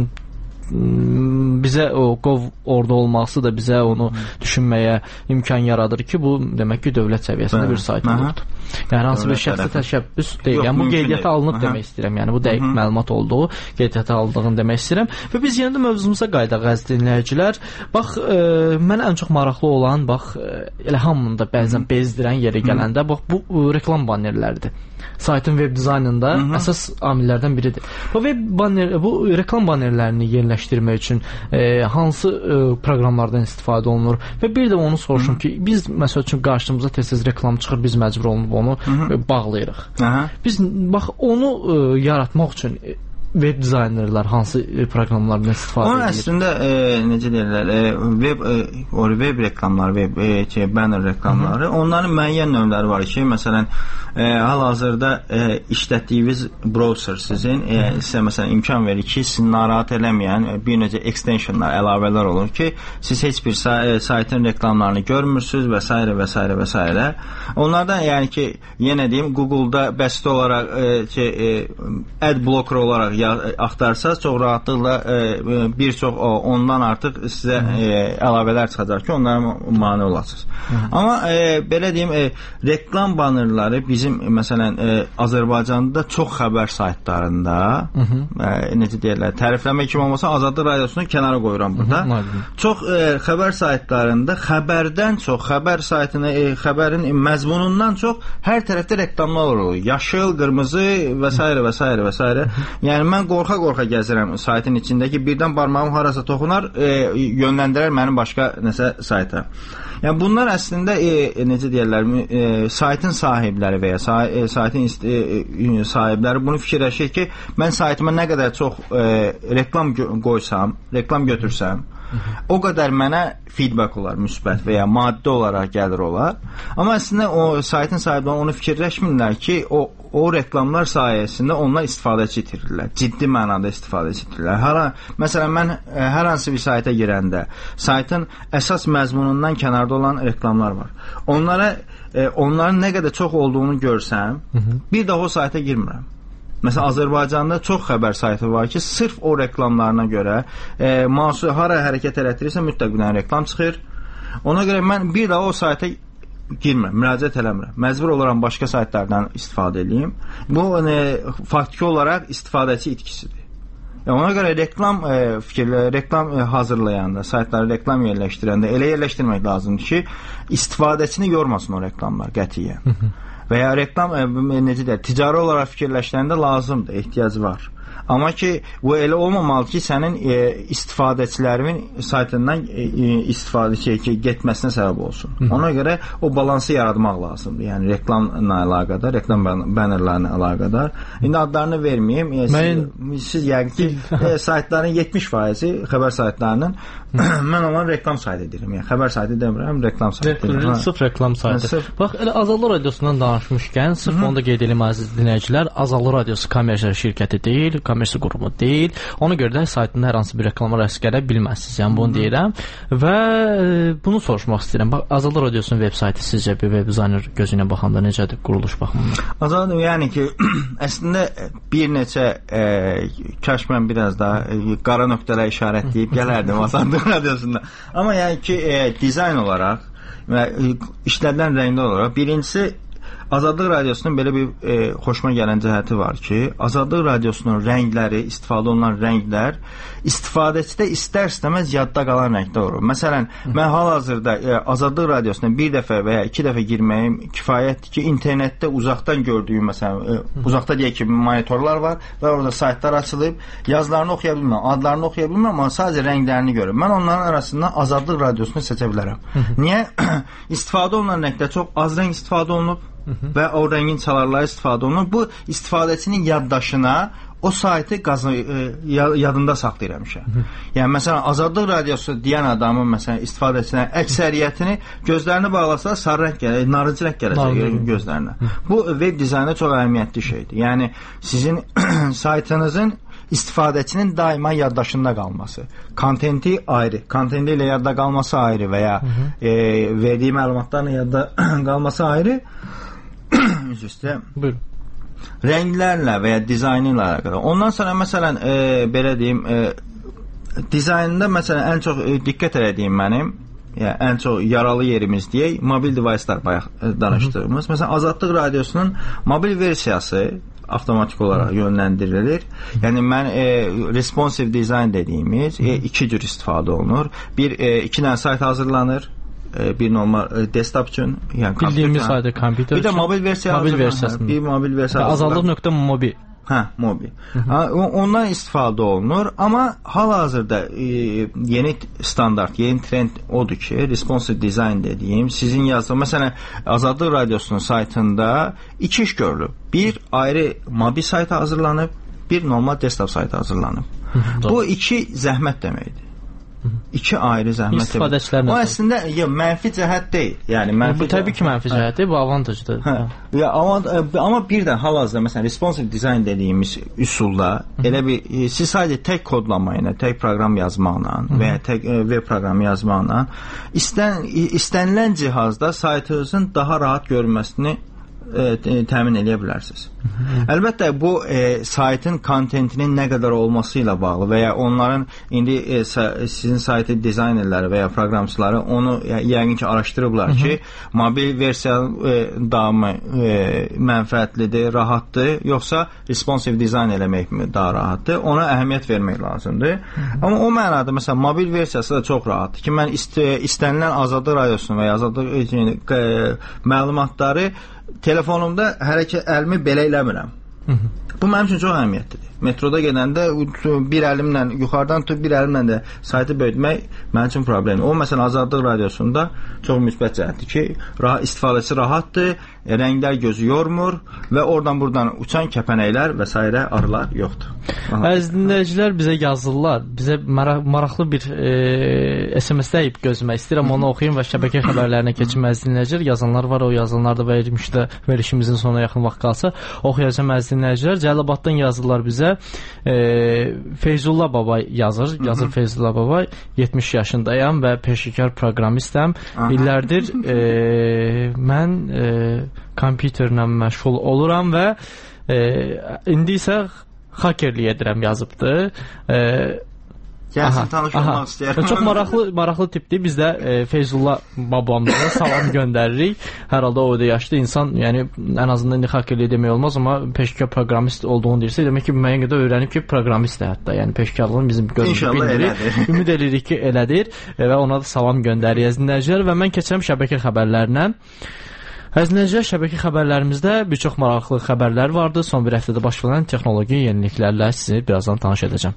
bizə o Gov orada olması da bizə onu düşünməyə imkan yaradır ki, bu demək ki, dövlət səviyyəsində Bəli. bir sayt olubdur. Yəni hansı bir şəxsi təşəbbüs deyil. Yəni bu qeydiyyata alınıb Aha. demək istəyirəm. Yəni bu dəqiq Hı -hı. məlumat olduğu, qeydiyyata alındığını demək istəyirəm. Və biz yenə də mövzumuza qayıdaq, əziz dinləyicilər. Bax, e, mənə ən çox maraqlı olan, bax, e, elə hamını da bəzən bezdirən yerə gələndə, bax, bu e, reklam bannerləridir. Saytın web dizaynında Hı -hı. əsas amillərdən biridir. Bu web banner, bu reklam bannerlərini yerləşdirmək üçün e, hansı e, proqramlardan istifadə olunur və bir də onu soruşum Hı -hı. ki, biz məsəl üçün qarşımıza tez-tez reklam çıxır, biz məcbur olunub onu Hı -hı. E, bağlayırıq. Aha. Biz bax onu e, yaratmaq üçün e, web dizaynerlər hansı e, proqramlardan istifadə
edir?
Onun
əslində e, necə deyirlər, e, web e, o web reklamları, web e, şey, banner reklamları, Hı -hı. onların müəyyən növləri var ki, məsələn, e, hal-hazırda e, işlətdiyiniz browser sizin e, sizə məsələn imkan verir ki, sizi narahat eləməyən bir necə extensionlar, əlavələr olur ki, siz heç bir say saytın reklamlarını görmürsüz və s. və s. və s. Onlardan yəni ki, yenə deyim, Google-da bəsit olaraq e, şey, e, ad blocker olaraq axtarsaz çox rahatlıqla e, bir çox o, ondan artıq sizə e, əlavələr çıxacaq ki, onlara mane olasınız. Hı -hı. Amma e, belə deyim, e, reklam banerləri bizim məsələn e, Azərbaycanda çox xəbər saytlarında, Hı -hı. e, necə deyirlər, tərifləmə kimi olmasa Azadlıq Radiosunu kənara qoyuram burada. Hı -hı. Çox e, xəbər saytlarında xəbərdən çox, xəbər saytını, e, xəbərin məzmunundan çox hər tərəfdə reklamlar olur. Yaşıl, qırmızı və s. və s. və s. Yəni mən qorxa-qorxa gəzirəm saytın içindəki, birdən barmağım harasa toxunar, e, yönləndirər məni başqa nəsə sayta. Yəni bunlar əslində e, necə deyirlər, e, saytın sahibləri və ya say, e, saytın e, sahibləri bunu fikirləşir ki, mən saytıma nə qədər çox e, reklam qoysam, reklam götürsəm, o qədər mənə feedback olar, müsbət və ya maddi olaraq gəlir olar. Amma əslində o saytın sahibləri onu fikirləşmirlər ki, o o reklamlar sayəsində onlar istifadəçi itirirlər. Ciddi mənada istifadəçi itirirlər. Hər, məsələn, mən hər hansı bir sayta girəndə saytın əsas məzmunundan kənarda olan reklamlar var. Onlara e, onların nə qədər çox olduğunu görsəm, Hı -hı. bir daha o sayta girmirəm. Məsələn, Azərbaycanda çox xəbər saytı var ki, sırf o reklamlarına görə e, mahsul hara hərəkət elətdirirsə mütləq bir reklam çıxır. Ona görə mən bir daha o sayta girmirəm, müraciət eləmirəm. Məcbur olaram başqa saytlardan istifadə edeyim. Bu e, faktiki olaraq istifadəçi itkisidir. E, ona görə reklam e, fikirlə, reklam e, hazırlayanda, saytları reklam yerləşdirəndə elə yerləşdirmək lazımdır ki, istifadəçini yormasın o reklamlar qətiyyən. Və ya reklam e, necə deyək, ticari olaraq fikirləşdirəndə lazımdır, ehtiyac var. Amma ki, bu elə olmamalı ki, sənin e, istifadəçilərin saytından e, istifadəçiyə ki, getməsinə səbəb olsun. Hı -hı. Ona görə o balansı yaratmaq lazımdır. Yəni reklamla əlaqədar, reklam bənerlərlə əlaqədar. İndi adlarını verməyim. E, Mən... Siz, siz yəqin ki, e, saytların yetmiş faizi xəbər saytlarının mən onları reklam saytı edirəm. Yəni xəbər saytı demirəm, reklam saytı edirəm.
Sırf reklam saytı. Sırf... Bax, elə Azadlıq Radiosundan danışmışkən, sırf Hı -hı. onu da qeyd edelim əziz dinləyicilər, Azadlıq Radiosu kommersiya şirkəti deyil, kommersiya qurumu deyil. Ona görə də saytında hər hansı bir reklama rast gələ bilməzsiniz. Yəni bunu deyirəm və e, bunu soruşmaq istəyirəm. Bax, Azadlıq Radiosunun veb saytı sizcə bir web dizayner gözü ilə baxanda necədir quruluş baxımından?
Azadlıq, yəni ki, əslində bir neçə e, kaş mən biraz daha e, qara nöqtələ işarətləyib gələrdim Azadlıq Radiosunda. Amma yəni ki, e, dizayn olaraq və e, işlədilən rəngli olaraq birincisi Azadlıq Radiosunun belə bir e, xoşuma gələn cəhəti var ki, Azadlıq Radiosunun rəngləri, istifadə olunan rənglər istifadəçidə istər-istəməz yadda qalan rəngdə olur. Məsələn, Hı. mən hal-hazırda e, Azadlıq Radiosuna bir dəfə və ya iki dəfə girməyim kifayətdir ki, internetdə uzaqdan gördüyüm, məsələn, e, uzaqda deyək ki, monitorlar var və orada saytlar açılıb, yazılarını oxuya bilməm, adlarını oxuya bilməm, amma sadəcə rənglərini görürüm. Mən onların arasından Azadlıq Radiosunu seçə bilərəm. Niyə? İstifadə olunan rəngdə çox az rəng istifadə olunub və o rəngin çalarları istifadə olunur. Bu istifadəçinin yaddaşına o saytı qazı, e, yadında saxlayır həmişə. Yəni məsələn Azadlıq Radiosu deyən adamın məsələn istifadəçilərin əksəriyyətini gözlərini bağlasa sarı rəng gəlir, narıncı rəng gələcək gözlərinə. Bu web dizaynda çox əhəmiyyətli şeydir. Yəni sizin saytınızın istifadəçinin daima yaddaşında qalması. Kontenti ayrı, kontenti ilə yadda qalması ayrı və ya e, verdiyi məlumatlarla yadda qalması ayrı. Üstə. Buyurun. Rənglərlə və ya dizaynı ilə əlaqədar. Ondan sonra məsələn e, belə deyim, e, dizaynında məsələn ən çox e, diqqət elədiyim mənim, yəni ən çox yaralı yerimiz deyək, mobil devicelər bayaq e, danışdığımız. Məsələn Azadlıq Radiosunun mobil versiyası avtomatik olaraq yönləndirilir. Yəni mən e, responsive design dediyimiz e, iki cür istifadə olunur. Bir e, iki dənə sayt hazırlanır. Bir normal desktop üçün, yəni
bildiyimiz sayda kompüter.
Bir də mobil versiya,
mobil versiyasında.
Bir mobil versiya.
Azadlıq.mobi.
Hə, mobil. Ha, ondan istifadə olunur, amma hal-hazırda e, yeni standart, yeni trend odur ki, responsive design dediyim, sizin yazdığınız, məsələn, Azadlıq Radiosunun saytında iki iş görülüb. Bir ayrı mobil saytı hazırlanıb, bir normal desktop saytı hazırlanıb. Bu iki zəhmət deməkdir. İki ayrı zəhmət.
İstifadəçilərlə.
O əslində ya, mənfi cəhət deyil. Yəni mənfi.
Bu təbii ki, mənfi cəhətdir, bu avantajdır.
Hə. Ya amma, amma bir də hal-hazırda məsələn responsive design dediyimiz üsulda elə bir siz sadəcə tək kodlama ilə, tək proqram yazmaqla və ya tək web proqramı yazmaqla istən istənilən cihazda saytınızın daha rahat görünməsini e, təmin edə bilərsiniz. Əlbəttə bu e, saytın kontentinin nə qədər olması ilə bağlı və ya onların indi e, sizin saytı dizaynerləri və ya proqramçıları onu yəqin ki araşdırıblar ki, mobil versiya e, daha mı e, mənfəətlidir, rahatdır, yoxsa responsive dizayn eləmək mi daha rahatdır? Ona əhəmiyyət vermək lazımdır. Hı -hı. Amma o mənada məsələn mobil versiyası da çox rahatdır ki, mən ist istənilən Azadlıq Radiosunu və ya Azadlıq e, məlumatları telefonumda hərəkət əlimi belə eləmirəm. Hı -hı. Bu mənim üçün çox əhəmiyyətlidir. Metroda gedəndə bir əlimlə yuxarıdan tutub bir əlimlə də saytı böyütmək mənim üçün problemdir. O məsələn Azadlıq Radiosunda çox müsbət cəhətdir ki, rahat, istifadəsi rahatdır, rənglər gözü yormur və oradan buradan uçan kəpənəklər və s. arılar yoxdur.
Əziz dinləyicilər bizə yazırlar. Bizə mara maraqlı bir e, S M S deyib gözləmək istəyirəm, onu oxuyum və şəbəkə xəbərlərinə keçim. Əziz dinləyicilər, yazanlar var, o yazanlar da verilmişdə verilişimizin sonuna yaxın vaxt qalsa oxuyacağım. Əziz dinləyicilər, Cəlilabaddan yazırlar bizə. E, Feyzullah baba yazır. Yazır Hı -hı. Feyzullah baba, yetmiş yaşındayam və peşəkar proqramistəm. İllərdir e, mən e, kompüterlə məşğul oluram və e, indi isə hakerlik edirəm yazıbdı. E,
Gəlsin tanış olmaq istəyirəm.
Çox maraqlı, maraqlı tipdir. Biz də e, Feyzullah babamıza salam göndəririk. Hər halda o da yaşlı insan, yəni ən azından indi hakerlik demək olmaz, amma peşəkar proqramist olduğunu deyirsə, demək ki, müəyyən qədər öyrənib ki, proqramistdir hətta. Yəni peşəkarlığın bizim gözümüzdə bildirik. Ümid edirik ki, elədir e, və ona da salam göndəririk dinləyicilər və mən keçirəm şəbəkə xəbərlərinə. Əziz dinləyicilər, şəbəkə xəbərlərimizdə bir çox maraqlı xəbərlər vardı. Son bir həftədə baş verən texnoloji yeniliklərlə sizi birazdan tanış edəcəm.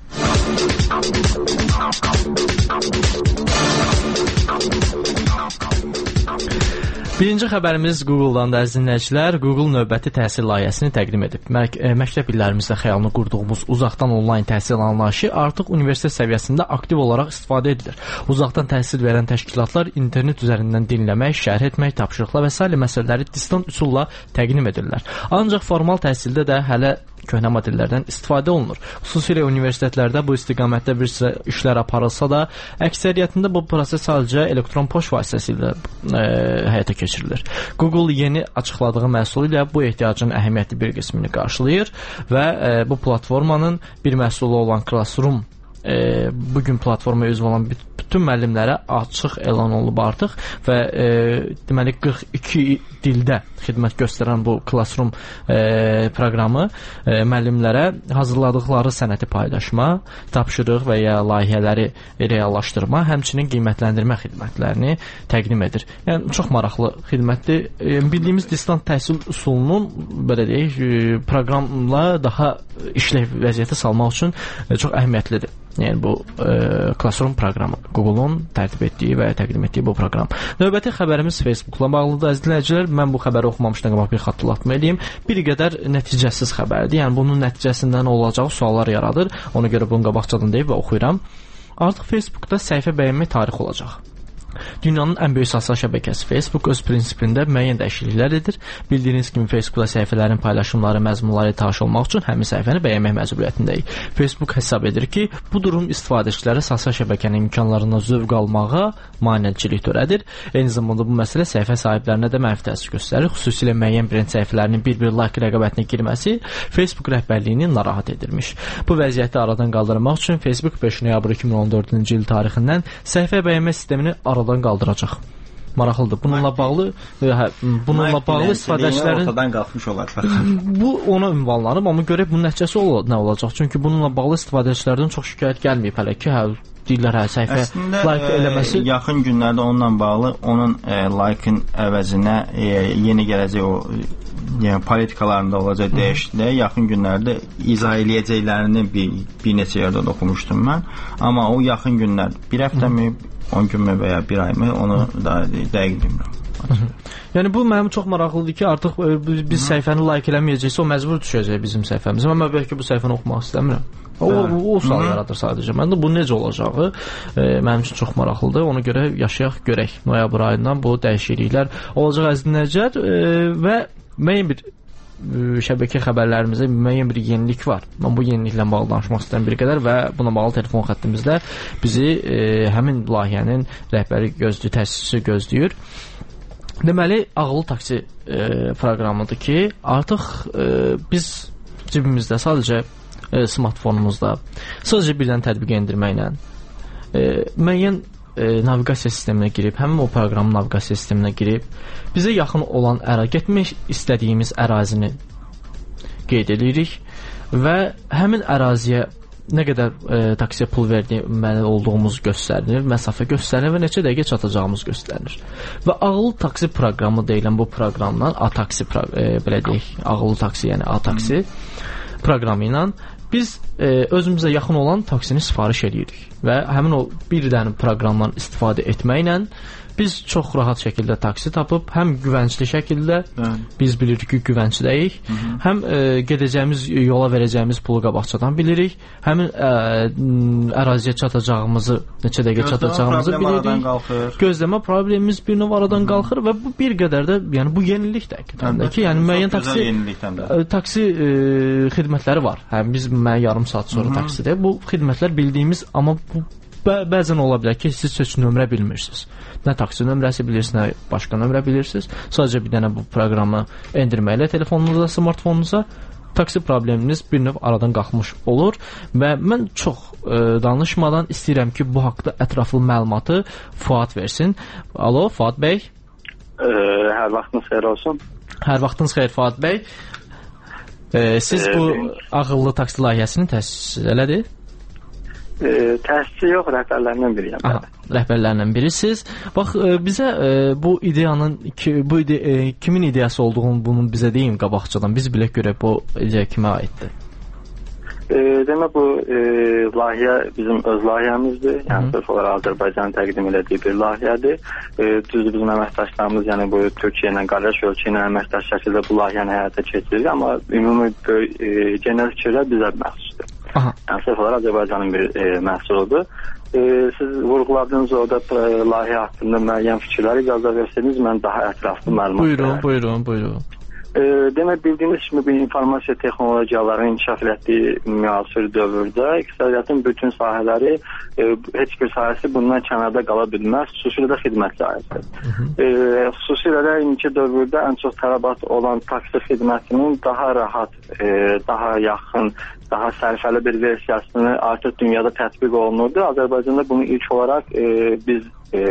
Birinci xəbərimiz Google-dan da əziz dinləyicilər. Google növbəti təhsil layihəsini təqdim edib. Mək məktəb illərimizdə xəyalını qurduğumuz uzaqdan onlayn təhsil anlayışı artıq universitet səviyyəsində aktiv olaraq istifadə edilir. Uzaqdan təhsil verən təşkilatlar internet üzərindən dinləmək, şərh etmək, tapşırıqlar və sair məsələləri distant üsulla təqdim edirlər. Ancaq formal təhsildə də hələ köhnə modellərdən istifadə olunur. Xüsusilə universitetlərdə bu istiqamətdə bir sıra işlər aparılsa da, əksəriyyətində bu proses sadəcə elektron poçt vasitəsilə e, həyata keçirilir. Google yeni açıqladığı məhsulu ilə bu ehtiyacın əhəmiyyətli bir qismini qarşılayır və e, bu platformanın bir məhsulu olan Classroom e, bugün platformaya üzv olan bütün müəllimlərə açıq elan olunub artıq və e, deməli qırx iki dildə xidmət göstərən bu Classroom e, proqramı e, müəllimlərə hazırladıqları sənəti paylaşma, tapşırıq və ya layihələri reallaşdırma, həmçinin qiymətləndirmə xidmətlərini təqdim edir. Yəni çox maraqlı xidmətdir. E, bildiyimiz distant təhsil üsulunun belə deyək, e, proqramla daha işləv vəziyyətə salmaq üçün e, çox əhəmiyyətlidir. Yəni bu e, Classroom proqramı, Google-un tərtib etdiyi və təqdim etdiyi bu proqram. Növbəti xəbərimiz Facebook-la bağlıdır. Əziz dinləyicilər, mən bu xəbəri oxumamışdan qabaq bir xatırlatma edeyim. Bir qədər nəticəsiz xəbərdir. Yəni bunun nəticəsində nə olacağı suallar yaradır. Ona görə bunu qabaqcadan deyib və oxuyuram. Artıq Facebookda səhifə bəyənmə tarixi olacaq. Dünyanın ən böyük sosial şəbəkəsi Facebook öz prinsipində müəyyən dəyişikliklər edir. Bildiyiniz kimi Facebookda səhifələrin paylaşımları, məzmunları tanış olmaq üçün həmin səhifəni bəyənmək məcburiyyətindəyik. Facebook hesab edir ki, bu durum istifadəçilərə sosial şəbəkənin imkanlarından zövq almağa maneəçilik törədir. Eyni zamanda bu məsələ səhifə sahiblərinə də mənfi təsir göstərir. Xüsusilə müəyyən brend səhifələrinin bir-bir like rəqabətinə girməsi Facebook rəhbərliyini narahat edirmiş. Bu vəziyyəti aradan qaldırmaq üçün Facebook beş noyabr iki min on dördüncü il tarixindən səhifə bəyənmə sistemini aradan qaldıracaq. Maraqlıdır. Bununla bağlı hə, bununla bağlı istifadəçilərin
ortadan qalxmış olacaq.
Bu ona ünvanlanıb, amma görək bunun nəticəsi ol nə olacaq? Çünki bununla bağlı istifadəçilərdən çox şikayət gəlməyib hələ ki, hə deyirlər hə səhifə
Əslində,
like eləməsi.
E, yaxın günlərdə onunla bağlı onun e, like-ın əvəzinə e, yeni gələcək o yəni politikalarında olacaq dəyişikliklər yaxın günlərdə izah eləyəcəklərini bir, bir neçə yerdə oxumuşdum mən. Amma o yaxın günlər bir həftəmi, on günmü və ya bir ayımı onu da dəqiq bilmirəm.
Yəni bu mənim çox maraqlıdır ki, artıq biz səhifəni like eləməyəcəksə o məcbur düşəcək bizim səhifəmizə. Mən bəlkə bu səhifəni oxumaq istəmirəm. O, o, o sual yaradır sadəcə. Məndə bu necə olacağı e, mənim üçün çox maraqlıdır. Ona görə yaşayaq, görək. Noyabr ayından bu dəyişikliklər olacaq əziz dinləyicilər e, və müəyyən bir şəbəkə xəbərlərimizdə müəyyən bir yenilik var. Mən bu yeniliklə bağlı danışmaq istəyirəm bir qədər və buna bağlı telefon xəttimizdə bizi e, həmin layihənin rəhbəri gözləyir, təsisçisi gözləyir. Deməli, ağıllı taksi e, proqramıdır ki, artıq e, biz cibimizdə sadəcə e, smartfonumuzda sadəcə bir dənə tətbiq endirməklə e, müəyyən e, naviqasiya sisteminə girib, həmin o proqramın naviqasiya sisteminə girib, bizə yaxın olan əra, getmək istədiyimiz ərazini qeyd edirik və həmin əraziyə nə qədər e, taksiyə pul verməli olduğumuz göstərilir, məsafə göstərilir və neçə dəqiqə çatacağımız göstərilir. Və ağıllı taksi proqramı deyilən bu proqramdan A-taksi e, belə deyək, ağıllı taksi, yəni A-taksi proqramı ilə biz e, özümüzə yaxın olan taksini sifariş edirik və həmin o bir dənə proqramdan istifadə etməklə biz çox rahat şəkildə taksi tapıb, həm güvəncli şəkildə, Bəli. biz bilirik ki, güvəncləyik, Hı -hı. həm e, gedəcəyimiz yola verəcəyimiz pulu qabaqcadan bilirik, həmin e, əraziyə çatacağımızı, neçə dəqiqə çatacağımızı bilirik. Gözləmə problemimiz bir növ aradan Hı -hı. qalxır və bu bir qədər də, yəni bu yenilik də həqiqətən də ki, yəni müəyyən taksi e, taksi e, xidmətləri var. Həm biz müəyyən yarım saat sonra Hı -hı. taksidə bu xidmətlər bildiyimiz, amma bu Bə bəzən ola bilər ki, siz heç nömrə bilmirsiniz. Nə taksi nömrəsi bilirsiniz, nə başqa nömrə bilirsiniz. Sadəcə bir dənə bu proqramı endirməklə telefonunuza, smartfonunuza taksi probleminiz bir növ aradan qalxmış olur və mən çox e, danışmadan istəyirəm ki, bu haqqda ətraflı məlumatı Fuad versin. Alo, Fuad bəy.
E, hər vaxtınız xeyir olsun.
Hər vaxtınız xeyir, Fuad bəy. E, siz e, bu ağıllı taksi layihəsini təsis elədir?
E, təsisçi yox, rəhbərlərindən biriyəm.
Aha, rəhbərlərindən birisiz. Bax, e, bizə e, bu ideyanın ki, bu ide, e, kimin ideyası olduğunu bunu bizə deyin qabaqcadan. Biz bilək görək bu ideya kimə aiddir.
E, demək bu e, layihə bizim öz layihəmizdir. Yəni sırf olaraq Azərbaycanın təqdim elədiyi bir layihədir. E, düzdür, bizim əməkdaşlarımız, yəni bu Türkiyə ilə qardaş ölkə ilə əməkdaş şəkildə bu layihəni həyata keçirilir, amma ümumi e, genel fikirlər bizə məxsusdur. Aha. Yəni sırf olaraq Azərbaycanın bir e, məhsuludur. E, siz vurğuladığınız orada e, layihə haqqında müəyyən fikirləri icazə verseniz, mən daha ətraflı məlumat
Buyurun, verəm. buyurun, buyurun.
E, demək, bildiyiniz kimi bir informasiya texnologiyalarının inkişaf etdiyi müasir dövrdə iqtisadiyyatın bütün sahələri, e, heç bir sahəsi bundan kənarda qala bilməz, xüsusilə də xidmət sahəsi. E, xüsusilə də indiki dövrdə ən çox tələbat olan taksi xidmətinin daha rahat, e, daha yaxın, daha sərfəli bir versiyasını artıq dünyada tətbiq olunurdu. Azərbaycanda bunu ilk olaraq e, biz e,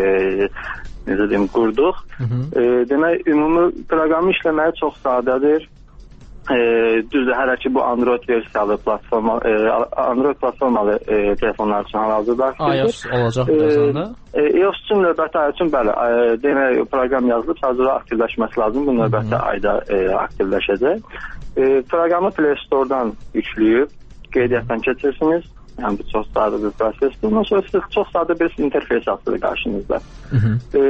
necə deyim, qurduq. Hı -hı. E, demək, ümumi proqramı işləməyi çox sadədir. E, düzdür, hələ ki bu Android versiyalı platforma, e, Android platformalı e, telefonlar üçün hal-hazırda aktivdir.
iOS olacaq birazdan da.
E, iOS üçün növbəti ay üçün bəli, e, demək, proqram yazılıb, sadəcə aktivləşməsi lazım. Bu növbəti Hı -hı. ayda e, aktivləşəcək. E, proqramı Play Store-dan yükləyib qeydiyyatdan keçirsiniz. Yəni bu çox sadə bir prosesdir. Ondan sonra siz çox sadə bir interfeys açılır qarşınızda. E,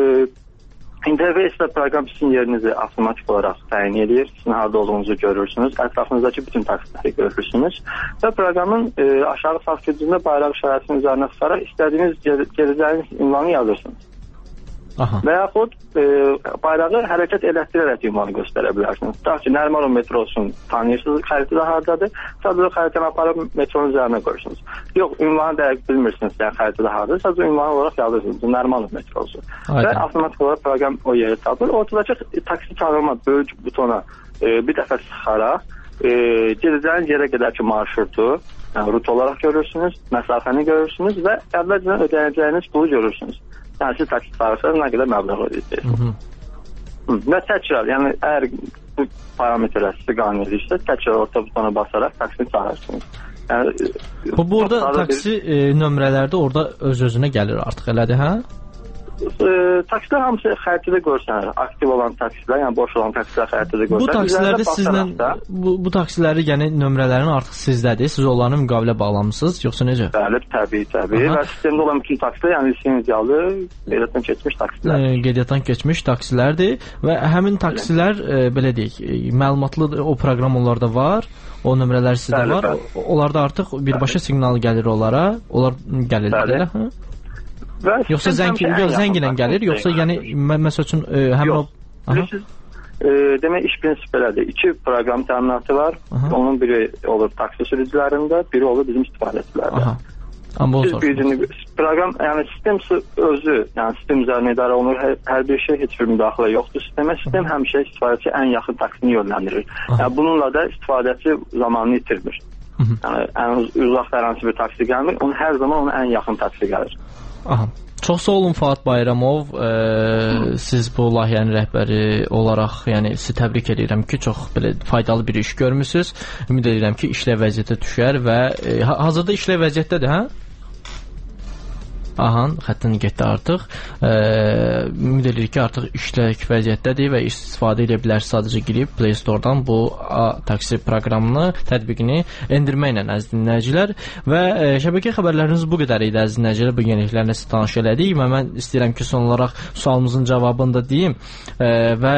interfeysdə proqram sizin yerinizi avtomatik olaraq təyin edir. Sizin harada olduğunuzu görürsünüz. Ətrafınızdakı bütün taksiləri görürsünüz. Və proqramın e, aşağı sağ küncündə bayraq işarəsinin üzərinə sıxaraq istədiyiniz gedəcəyiniz ünvanı yazırsınız. Aha. Və yaxud e, bayrağı hərəkət elətdirərək ünvanı göstərə bilərsiniz. Tutaq ki, Nərimanov metrosun tanıyırsınız, xəritədə hardadır, sadəcə xəritəni aparıb metronun üzərinə qoyursunuz. Yox, ünvanı dəqiq bilmirsiniz, yəni xəritədə hardadır, sadəcə ünvanı olaraq yazırsınız, Nərimanov metrosu. Aynen. Və avtomatik olaraq proqram o yeri tapır. Ortadakı taksi çağırma böyük butona e, bir dəfə sıxaraq e, gedəcəyiniz yerə qədərki marşrutu, yəni rut olaraq görürsünüz, məsafəni görürsünüz və əvvəlcədən ödənəcəyiniz pulu görürsünüz. Yəni siz taksi çağırsanız nə qədər məbləğ ödəyəcəksiniz. Və təkrar, yəni əgər bu parametrlər sizi qane edirsə, təkrar orta butona basaraq taksini çağırırsınız. Yəni,
bu burada taksi bir... e, nömrələrdə orada öz-özünə gəlir artıq, elədir, hə?
E, taksilər hamısı xəritədə görsənir. Aktiv olan taksilər, yəni boş olan taksilər xəritədə görsənir.
Bu taksilərdə sizlə bu, bu taksiləri, yəni nömrələrin artıq sizdədir. Siz onlarla müqavilə bağlamısınız, yoxsa necə?
Bəli, təbii, təbii. Aha. Və sistemdə olan bütün taksilər, yəni lisenziyalı, qeydiyyatdan keçmiş taksilər.
E, qeydiyyatdan keçmiş taksilərdir və həmin taksilər e, belə deyək, e, məlumatlı o proqram onlarda var. O nömrələr sizdə bəli, var. Bəli. Onlarda artıq birbaşa siqnal gəlir onlara. Onlar gəlir, elə, hə? Və yoxsa zəng zənglə gəlir, yoxsa yəni məsəl üçün e, həmin o
e, demək iş prinsipi belədir. İki proqram təminatı var. Aha. Onun biri olur taksi sürücülərində, biri olur bizim istifadəçilərdə.
Amma o
gücünü proqram, yəni sistem özü, yəni sistem üzərinə idarə olunur. Hər, hər bir şey, heç bir müdaxilə yoxdur sistemə. Sistem həmişə istifadəçi ən yaxın taksini yönləndirir. Yəni bununla da istifadəçi zamanını itirmir. Yəni ən uzaq hər hansı bir taksi gəlmir, onun hər zaman onun ən yaxın taksi gəlir.
Aha. Çox sağ olun Fuad Bayramov. E, siz bu layihənin rəhbəri olaraq, yəni sizi təbrik edirəm ki, çox belə faydalı bir iş görmüsüz. Ümid edirəm ki, işləv vəziyyətə düşər və e, hazırda işləv vəziyyətdədir, hə? Aha, xəttin getdi artıq. E, ümid edirik ki, artıq işlək vəziyyətdədir və istifadə edə bilərsiniz. Sadəcə girib Play Store-dan bu taksi proqramını, tətbiqini endirməklə əziz dinləyicilər. Və e, şəbəkə xəbərləriniz bu qədər idi əziz dinləyicilər. Bu yeniliklərlə sizə tanış elədik və mən istəyirəm ki, son olaraq sualımızın cavabını da deyim e, və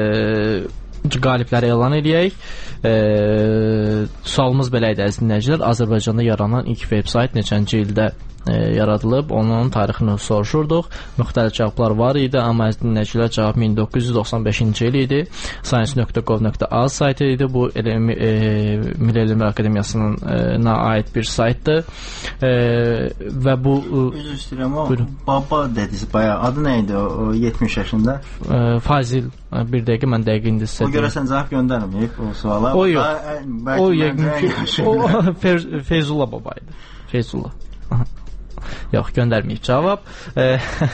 e, qalibləri elan edək. E, sualımız belə idi əziz dinləyicilər. Azərbaycanda yaranan ilk veb-sayt neçənci ildə E, yaradılıb, onun tarixini soruşurduq. Müxtəlif cavablar var idi, amma əziz dinləyicilər cavab min doqquz yüz doxsan beşinci il idi. science nöqtə gov nöqtə az saytı idi. Bu e, Milli Elmlər Akademiyasının e, aid bir saytdır. E, və bu
üzr istəyirəm, o baba dediniz bayağı. Adı nə idi o yetmiş yaşında?
E, Fazil. Bir dəqiqə mən dəqiq indi sizə.
O görəsən cavab göndərməyib o suala.
O yox. O yəqin ki, o Feyzullah baba idi. Feyzullah. Yox, göndərməyib cavab. E,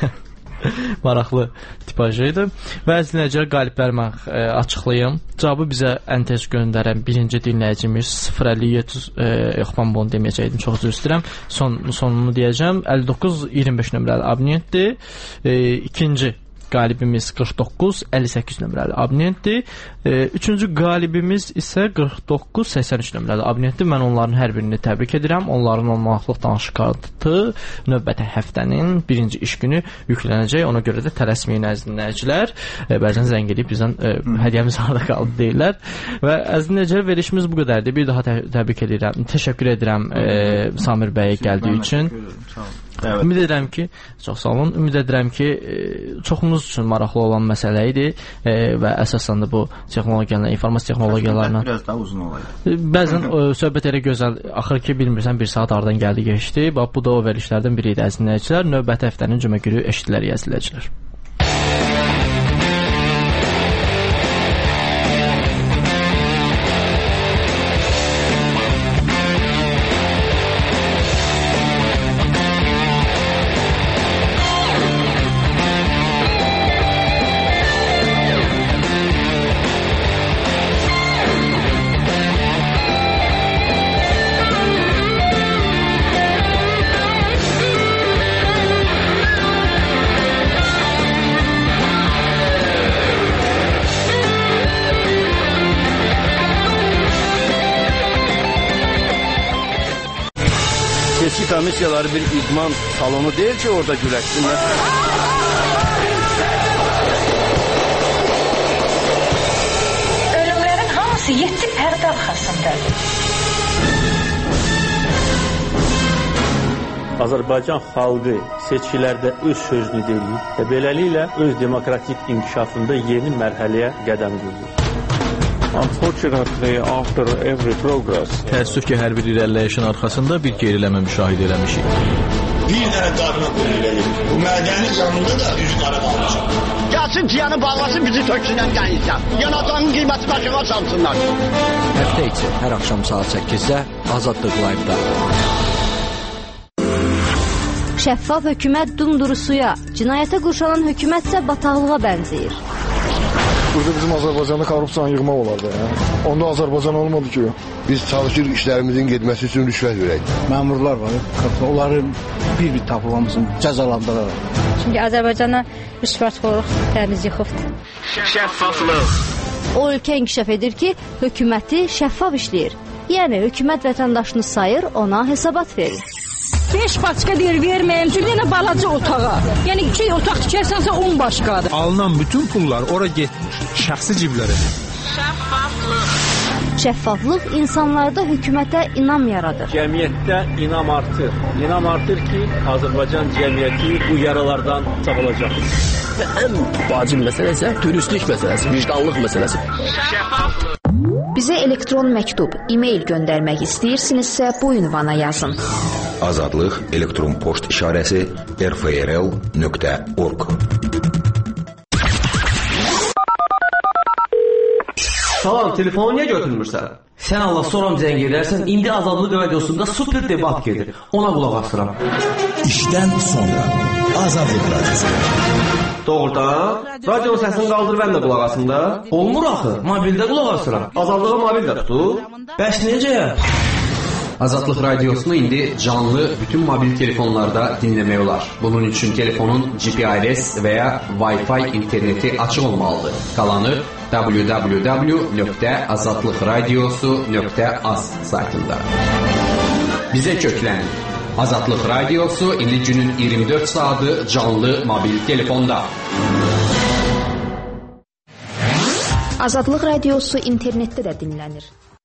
maraqlı tipajı idi. Və əzizləyicilər, qalibləri mən e, açıqlayım. Cavabı bizə ən tez göndərən birinci dinləyicimiz sıfır əlli yeddi e, yox, mən bunu deməyəcəkdim, çox üzr istəyirəm. Son, sonunu deyəcəm. əlli doqquz iyirmi beş nömrəli abonentdir. E, ikinci qalibimiz qırx doqquz əlli səkkiz nömrəli abonentdir. E, üçüncü qalibimiz isə qırx doqquz səksən üç nömrəli abonentdir. Mən onların hər birini təbrik edirəm. Onların olmaqlıq danış kartı növbəti həftənin birinci iş günü yüklənəcək. Ona görə də tələsməyin əziz dinləyicilər. E, bəzən zəng edib bizdən e, hədiyyəmiz harda qaldı deyirlər. Və əziz dinləyicilər, verilişimiz bu qədərdir. Bir daha tə təbrik edirəm. Təşəkkür edirəm e, Samir bəyə gəldiyi üçün. Evet. Ümid edirəm ki, çox sağ olun. Ümid edirəm ki, çoxumuz üçün maraqlı olan məsələ idi e, və əsasən də bu texnologiyalarla, informasiya texnologiyalarla
biraz daha uzun olaydı.
Bəzən e, söhbət elə gözəl axır ki, bilmirsən bir saat aradan gəldi keçdi. Bax bu da o verilişlərdən biri idi əziz dinləyicilər. Növbəti həftənin cümə günü eşitdilər izləyicilər.
Seçki komissiyaları bir idman salonu değil ki orada güləşsinlər.
Ölümlərin hamısı yeddi pərdə arxasındadır.
Azərbaycan xalqı seçkilərdə öz sözünü deyir və beləliklə öz demokratik inkişafında yeni mərhələyə qədəm qoyur.
Unfortunately, after every progress,
təəssüf ki, hər bir irəliləyişin arxasında bir geriləmə müşahidə eləmişik.
Bir dənə qarına qoyulur. Bu mədəni canında da üzü qara qalmışıq.
Gəlsin ciyanı bağlasın, bizi töksünən qəniysən. Yanacağın qiyməti başına çalsınlar.
Həftə içi hər axşam saat səkkizdə Azadlıq Live-da.
Şəffaf hökumət dumduru suya, cinayətə qurşanan hökumətsə bataqlığa bənzəyir.
Burada bizim Azərbaycanda korrupsiyanı yığmaq olardı. Ya. Onda Azərbaycan olmadı ki.
Biz çalışırıq işlərimizin getməsi üçün rüşvət verək.
Məmurlar var, onların bir-bir tapılmasını cəzalandıraraq.
Çünki Azərbaycana rüşvətxorluq təmiz yıxıbdır.
Şəffaflıq.
O ölkə inkişaf edir ki, hökuməti şəffaf işləyir. Yəni hökumət vətəndaşını sayır, ona hesabat verir.
beş başqa deyir verməyim, çünki yenə balaca otağa. Yəni iki otaq tikərsənsə on başqadır.
Alınan bütün pullar ora getmir, şəxsi ciblərə.
Şəffaflıq. Şəffaflıq insanlarda hökumətə inam yaradır.
Cəmiyyətdə inam artır. İnam artır ki, Azərbaycan cəmiyyəti bu yaralardan sağalacaq.
Və ən vacib məsələ isə dürüstlük məsələsi, vicdanlıq məsələsi.
Şəffaflıq. Bizə elektron məktub, e-mail göndərmək istəyirsinizsə bu ünvana yazın.
Azadlıq elektron poçt işarəsi r f r l nöqtə org.
Salam, telefonu niyə götürmürsən? Sən Allah soram zəng edərsən, indi Azadlıq radiosunda super debat gedir. Ona qulaq asıram.
İşdən sonra Azadlıq radiosu.
Doğrudan, radionun səsini qaldır, mən də qulaq asım da. Olmur axı, mobildə qulaq asıram. Azadlığa mobil də tutur. Bəs necə?
Azadlıq radiosunu indi canlı bütün mobil telefonlarda dinləmək olar. Bunun üçün telefonun G P R S və ya Wi-Fi interneti açıq olmalıdır. Qalanı w w w nöqtə azadlıq radiosu nöqtə az saytında. Bizə köklənin. Azadlıq radiosu indi günün iyirmi dörd saatı canlı mobil telefonda.
Azadlıq radiosu internetdə də dinlənir.